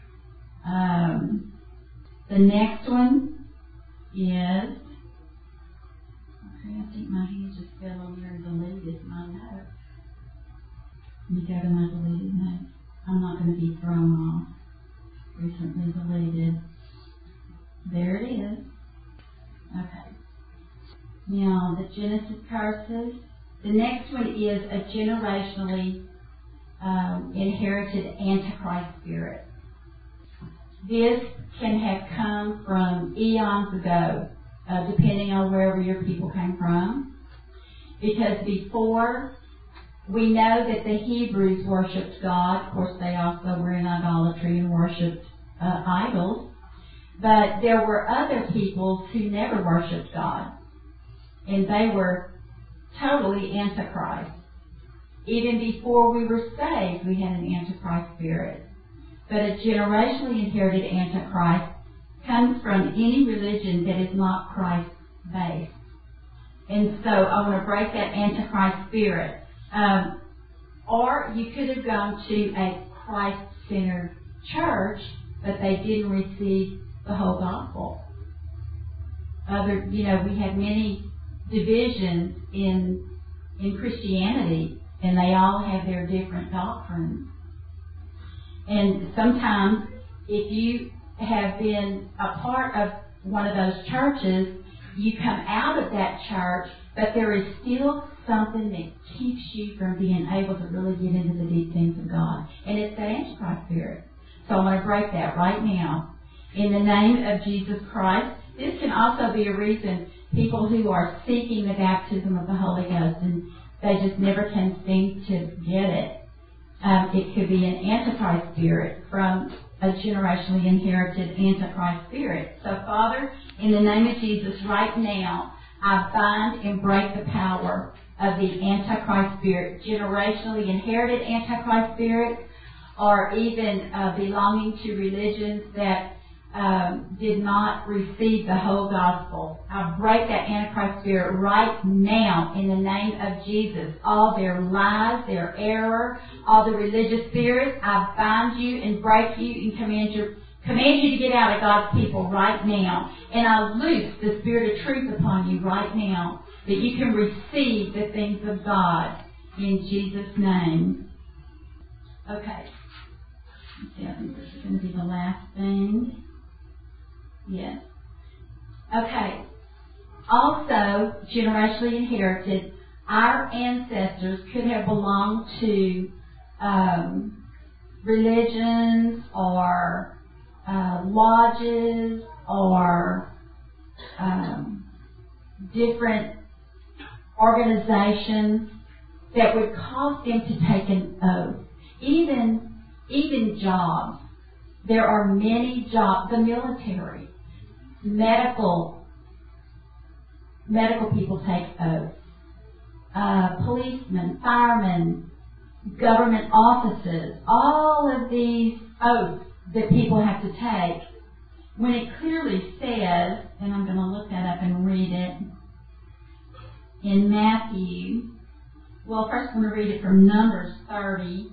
The next one is... Okay, I think my hand just fell over there and deleted my note. Let me go to my deleted notes. I'm not going to be thrown off. Recently deleted. There it is. Okay. Now, the Genesis curses. The next one is a generationally inherited Antichrist spirit. This can have come from eons ago, depending on wherever your people came from. Because before, we know that the Hebrews worshipped God. Of course, they also were in idolatry and worshipped idols. But there were other peoples who never worshipped God. And they were totally Antichrist. Even before we were saved, we had an Antichrist spirit. But a generationally inherited Antichrist comes from any religion that is not Christ-based. And so I want to break that Antichrist spirit. Or you could have gone to a Christ-centered church, but they didn't receive the whole gospel. We have many divisions in Christianity, and they all have their different doctrines. And sometimes, if you have been a part of one of those churches you come out of that church, but there is still something that keeps you from being able to really get into the deep things of God. And it's that Antichrist spirit. So I want to break that right now. In the name of Jesus Christ. This can also be a reason people who are seeking the baptism of the Holy Ghost and they just never can seem to get it. It could be an Antichrist spirit from a generationally inherited Antichrist spirit. So, Father, in the name of Jesus, right now, I bind and break the power of the Antichrist spirit, generationally inherited Antichrist spirit, or even belonging to religions that did not receive the whole gospel. I break that Antichrist spirit right now in the name of Jesus. All their lies, their error, all the religious spirits, I bind you and break you and command you to get out of God's people right now. And I loose the spirit of truth upon you right now, that you can receive the things of God in Jesus' name. Okay. Let's see, I think this is going to be the last thing. Yes. Okay. Also, generationally inherited, our ancestors could have belonged to religions or lodges or different organizations that would cause them to take an oath. Even jobs. There are many jobs, the military, medical people take oaths, policemen, firemen, government offices, all of these oaths that people have to take. When it clearly says, and I'm going to look that up and read it, in Matthew, well, first I'm going to read it from Numbers 30,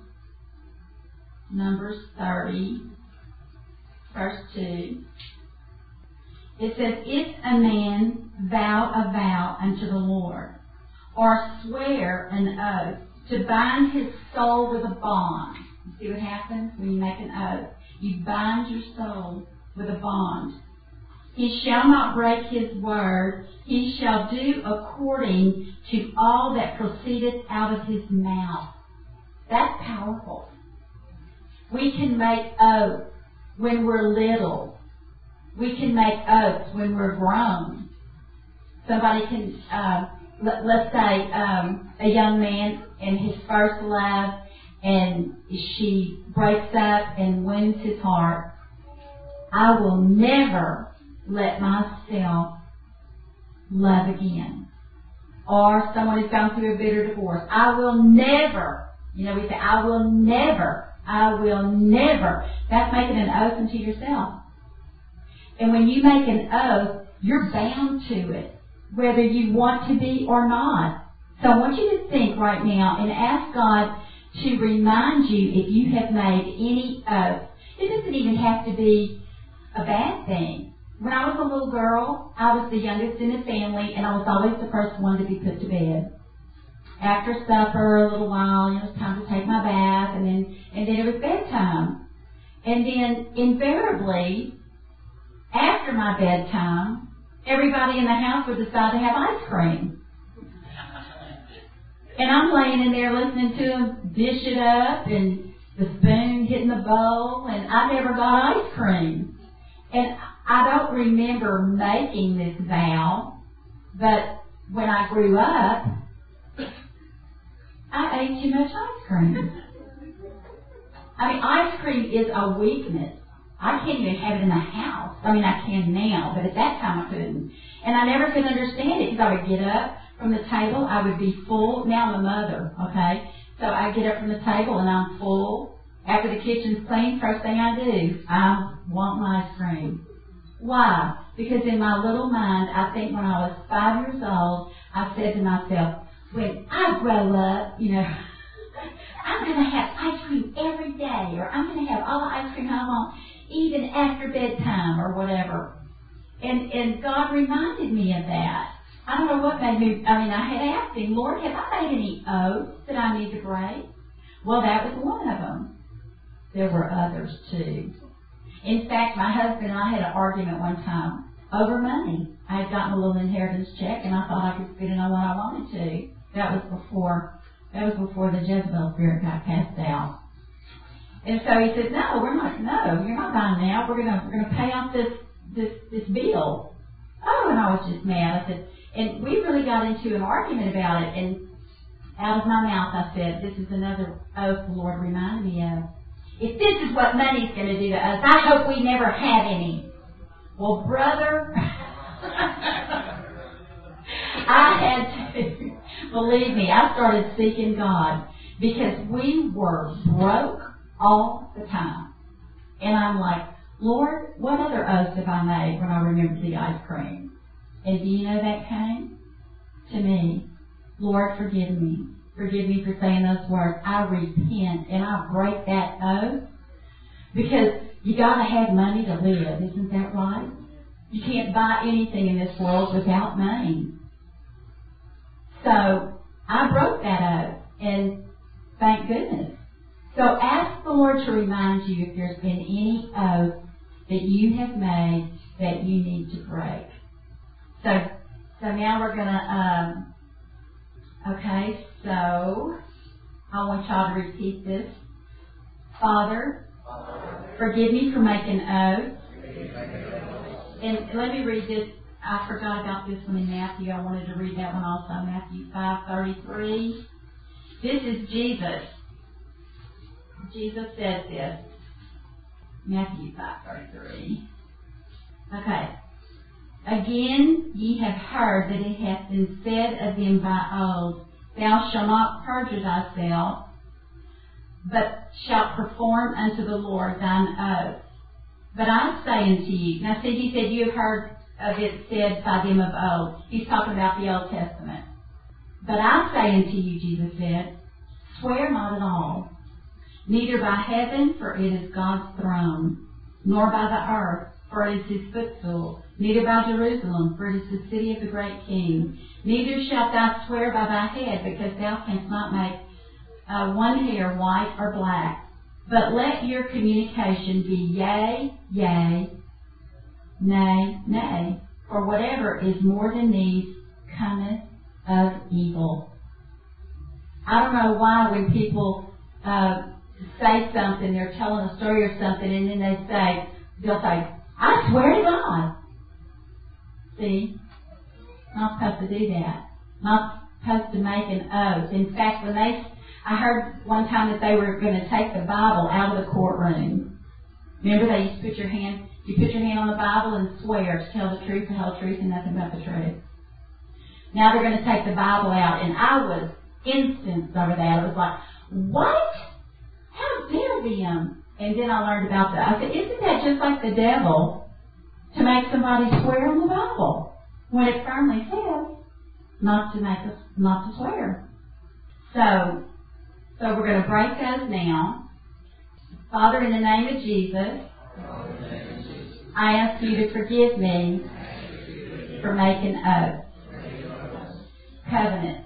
verse 2. It says, if a man vow a vow unto the Lord, or swear an oath to bind his soul with a bond. You see what happens when you make an oath? You bind your soul with a bond. He shall not break his word. He shall do according to all that proceedeth out of his mouth. That's powerful. We can make oaths when we're little. We can make oaths when we're grown. Somebody can, let's say, a young man in his first love, and she breaks up and wounds his heart. I will never let myself love again. Or someone who's gone through a bitter divorce. I will never, we say, I will never. That's making an oath unto yourself. And when you make an oath, you're bound to it, whether you want to be or not. So I want you to think right now and ask God to remind you if you have made any oath. It doesn't even have to be a bad thing. When I was a little girl, I was the youngest in the family, and I was always the first one to be put to bed. After supper, a little while, it was time to take my bath, and then it was bedtime. And then, invariably, after my bedtime, everybody in the house would decide to have ice cream. And I'm laying in there listening to them dish it up, and the spoon hitting the bowl, and I never got ice cream. And I don't remember making this vow, but when I grew up, I ate too much ice cream. I mean, ice cream is a weakness. I can't even have it in the house. I mean, I can now, but at that time I couldn't. And I never could understand it because I would get up from the table, I would be full. Now I'm a mother, okay? So I get up from the table and I'm full. After the kitchen's clean, first thing I do, I want my ice cream. Why? Because in my little mind, I think when I was 5 years old, I said to myself, when I grow up, I'm going to have ice cream every day, or I'm going to have all the ice cream I want, even after bedtime or whatever. And God reminded me of that. I don't know what made me, I had asked Him, Lord, have I made any oaths that I need to break? Well, that was one of them. There were others too. In fact, my husband and I had an argument one time. over money. I had gotten a little inheritance check, and I thought I could spend it on what I wanted to. That was before the Jezebel spirit got cast out. And so he said, no, you're not buying now. We're gonna pay off this bill. Oh, and I was just mad. I said, and we really got into an argument about it, and out of my mouth I said, this is another oath the Lord reminded me of. If this is what money's going to do to us, I hope we never have any. Well, brother, I had to, believe me, I started seeking God because we were broke all the time. And I'm like, Lord, what other oaths have I made when I remembered the ice cream? And do you know that came to me? Lord, forgive me. Forgive me for saying those words. I repent and I break that oath because you got to have money to live. Isn't that right? You can't buy anything in this world without money. So I broke that oath, and thank goodness. So ask the Lord to remind you if there's been any oath that you have made that you need to break. So now we're going to, okay, so I want y'all to repeat this. Father, forgive me for making oaths. And let me read this. I forgot about this one in Matthew. I wanted to read that one also. Matthew 5:33. This is Jesus. Jesus says this. Matthew 5:33. Okay. Again, ye have heard that it hath been said of them by old, thou shalt not perjure thyself, but shalt perform unto the Lord thine oath. But I say unto you, now see, he said you have heard of it said by them of old. He's talking about the Old Testament. But I say unto you, Jesus said, swear not at all, neither by heaven, for it is God's throne, nor by the earth, for it is his footstool, neither by Jerusalem, for it is the city of the great King. Neither shalt thou swear by thy head, because thou canst not make one hair white or black. But let your communication be yea, yea, nay, nay. For whatever is more than these cometh of evil. I don't know why when people say something, they're telling a story or something, and then they'll say, I swear to God. See? Not supposed to do that. Not supposed to make an oath. In fact, I heard one time that they were going to take the Bible out of the courtroom. Remember they used to put your hand on the Bible and swear to tell the truth, the whole truth, and nothing but the truth. Now they're going to take the Bible out, and I was incensed over that. It was like, what? How dare them? And then I learned about that. I said, isn't that just like the devil to make somebody swear on the Bible when it firmly says not to swear? So we're going to break those now. Father, in the name of Jesus, I ask you to forgive me for making oaths, covenants,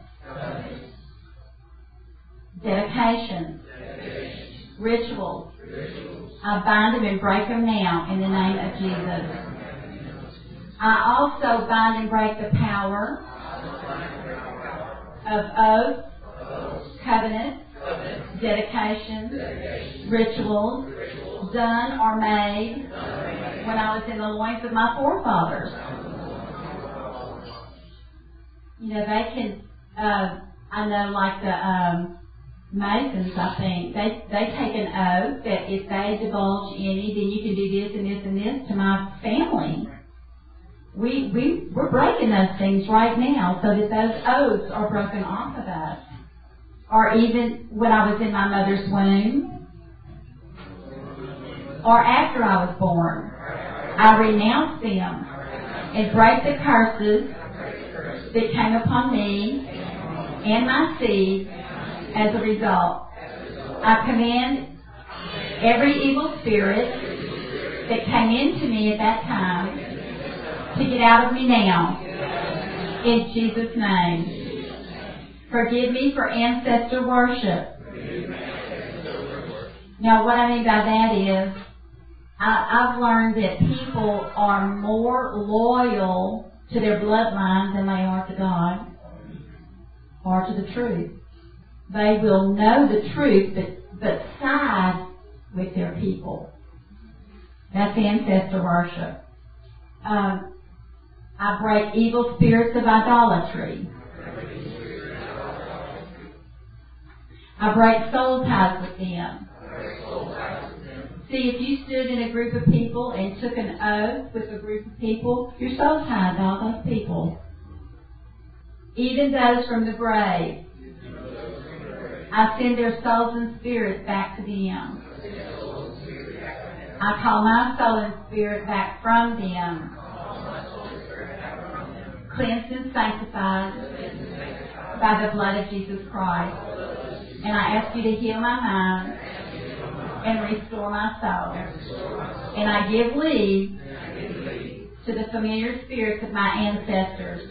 dedications, rituals. I bind them and break them now in the name of Jesus. I also bind and break the power of oaths, covenants, dedications, rituals, done or made when I was in the loins of my forefathers. You know, they can, I know like the Masons, I think, they take an oath that if they divulge any, then you can do this and this and this to my family. We're breaking those things right now so that those oaths are broken off of us. Or even when I was in my mother's womb, or after I was born, I renounce them and break the curses that came upon me and my seed as a result. I command every evil spirit that came into me at that time to get out of me now, in Jesus' name. Forgive me for ancestor worship. Now, what I mean by that is, I've learned that people are more loyal to their bloodline than they are to God or to the truth. They will know the truth, but side with their people. That's ancestor worship. I break evil spirits of idolatry. I break soul ties with them. See, if you stood in a group of people and took an oath with a group of people, you're soul tied to all those people. Even those from the grave. I send their souls and spirits back to them. I call my soul and spirit back from them. Cleansed and sanctified by the blood of Jesus Christ. And I ask you to heal my mind and restore my soul. And I give leave to the familiar spirits of my ancestors.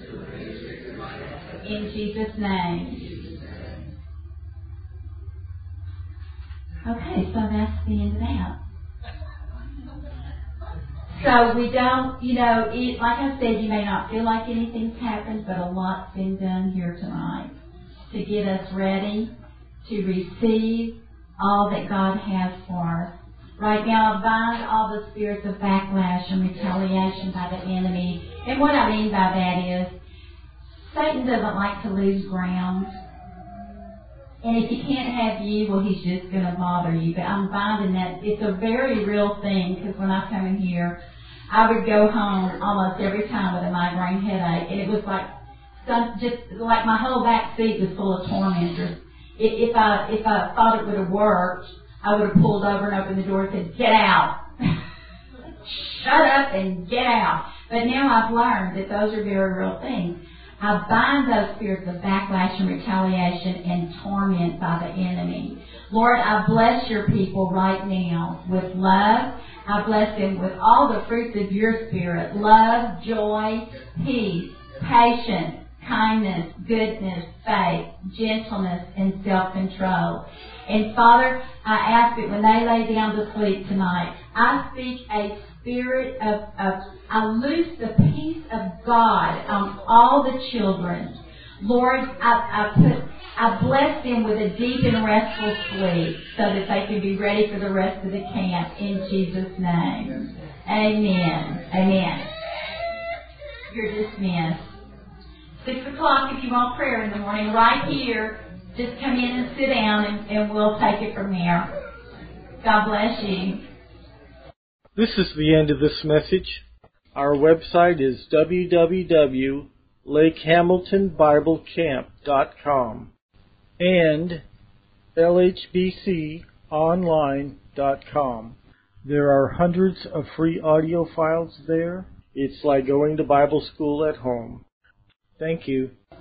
In Jesus' name. Okay, so that's the end of that. So we don't, like I said, you may not feel like anything's happened, but a lot's been done here tonight to get us ready to receive all that God has for us. Right now, I bind all the spirits of backlash and retaliation by the enemy. And what I mean by that is, Satan doesn't like to lose ground. And if he can't have you, well, he's just going to bother you. But I'm finding that it's a very real thing, because when I come in here, I would go home almost every time with a migraine headache, and it was like my whole back seat was full of tormentors. If I thought it would have worked, I would have pulled over and opened the door and said, "Get out." Shut up and get out. But now I've learned that those are very real things. I bind those spirits of backlash and retaliation and torment by the enemy. Lord, I bless your people right now with love. I bless them with all the fruits of your Spirit: love, joy, peace, patience, kindness, goodness, faith, gentleness, and self-control. And Father, I ask that when they lay down to sleep tonight, I speak a spirit I loose the peace of God on all the children. Lord, I bless them with a deep and restful sleep so that they can be ready for the rest of the camp in Jesus' name. Amen. Amen. You're dismissed. 6 o'clock if you want prayer in the morning, right here. Just come in and sit down and we'll take it from there. God bless you. This is the end of this message. Our website is www.lakehamiltonbiblecamp.com and lhbconline.com. There are hundreds of free audio files there. It's like going to Bible school at home. Thank you.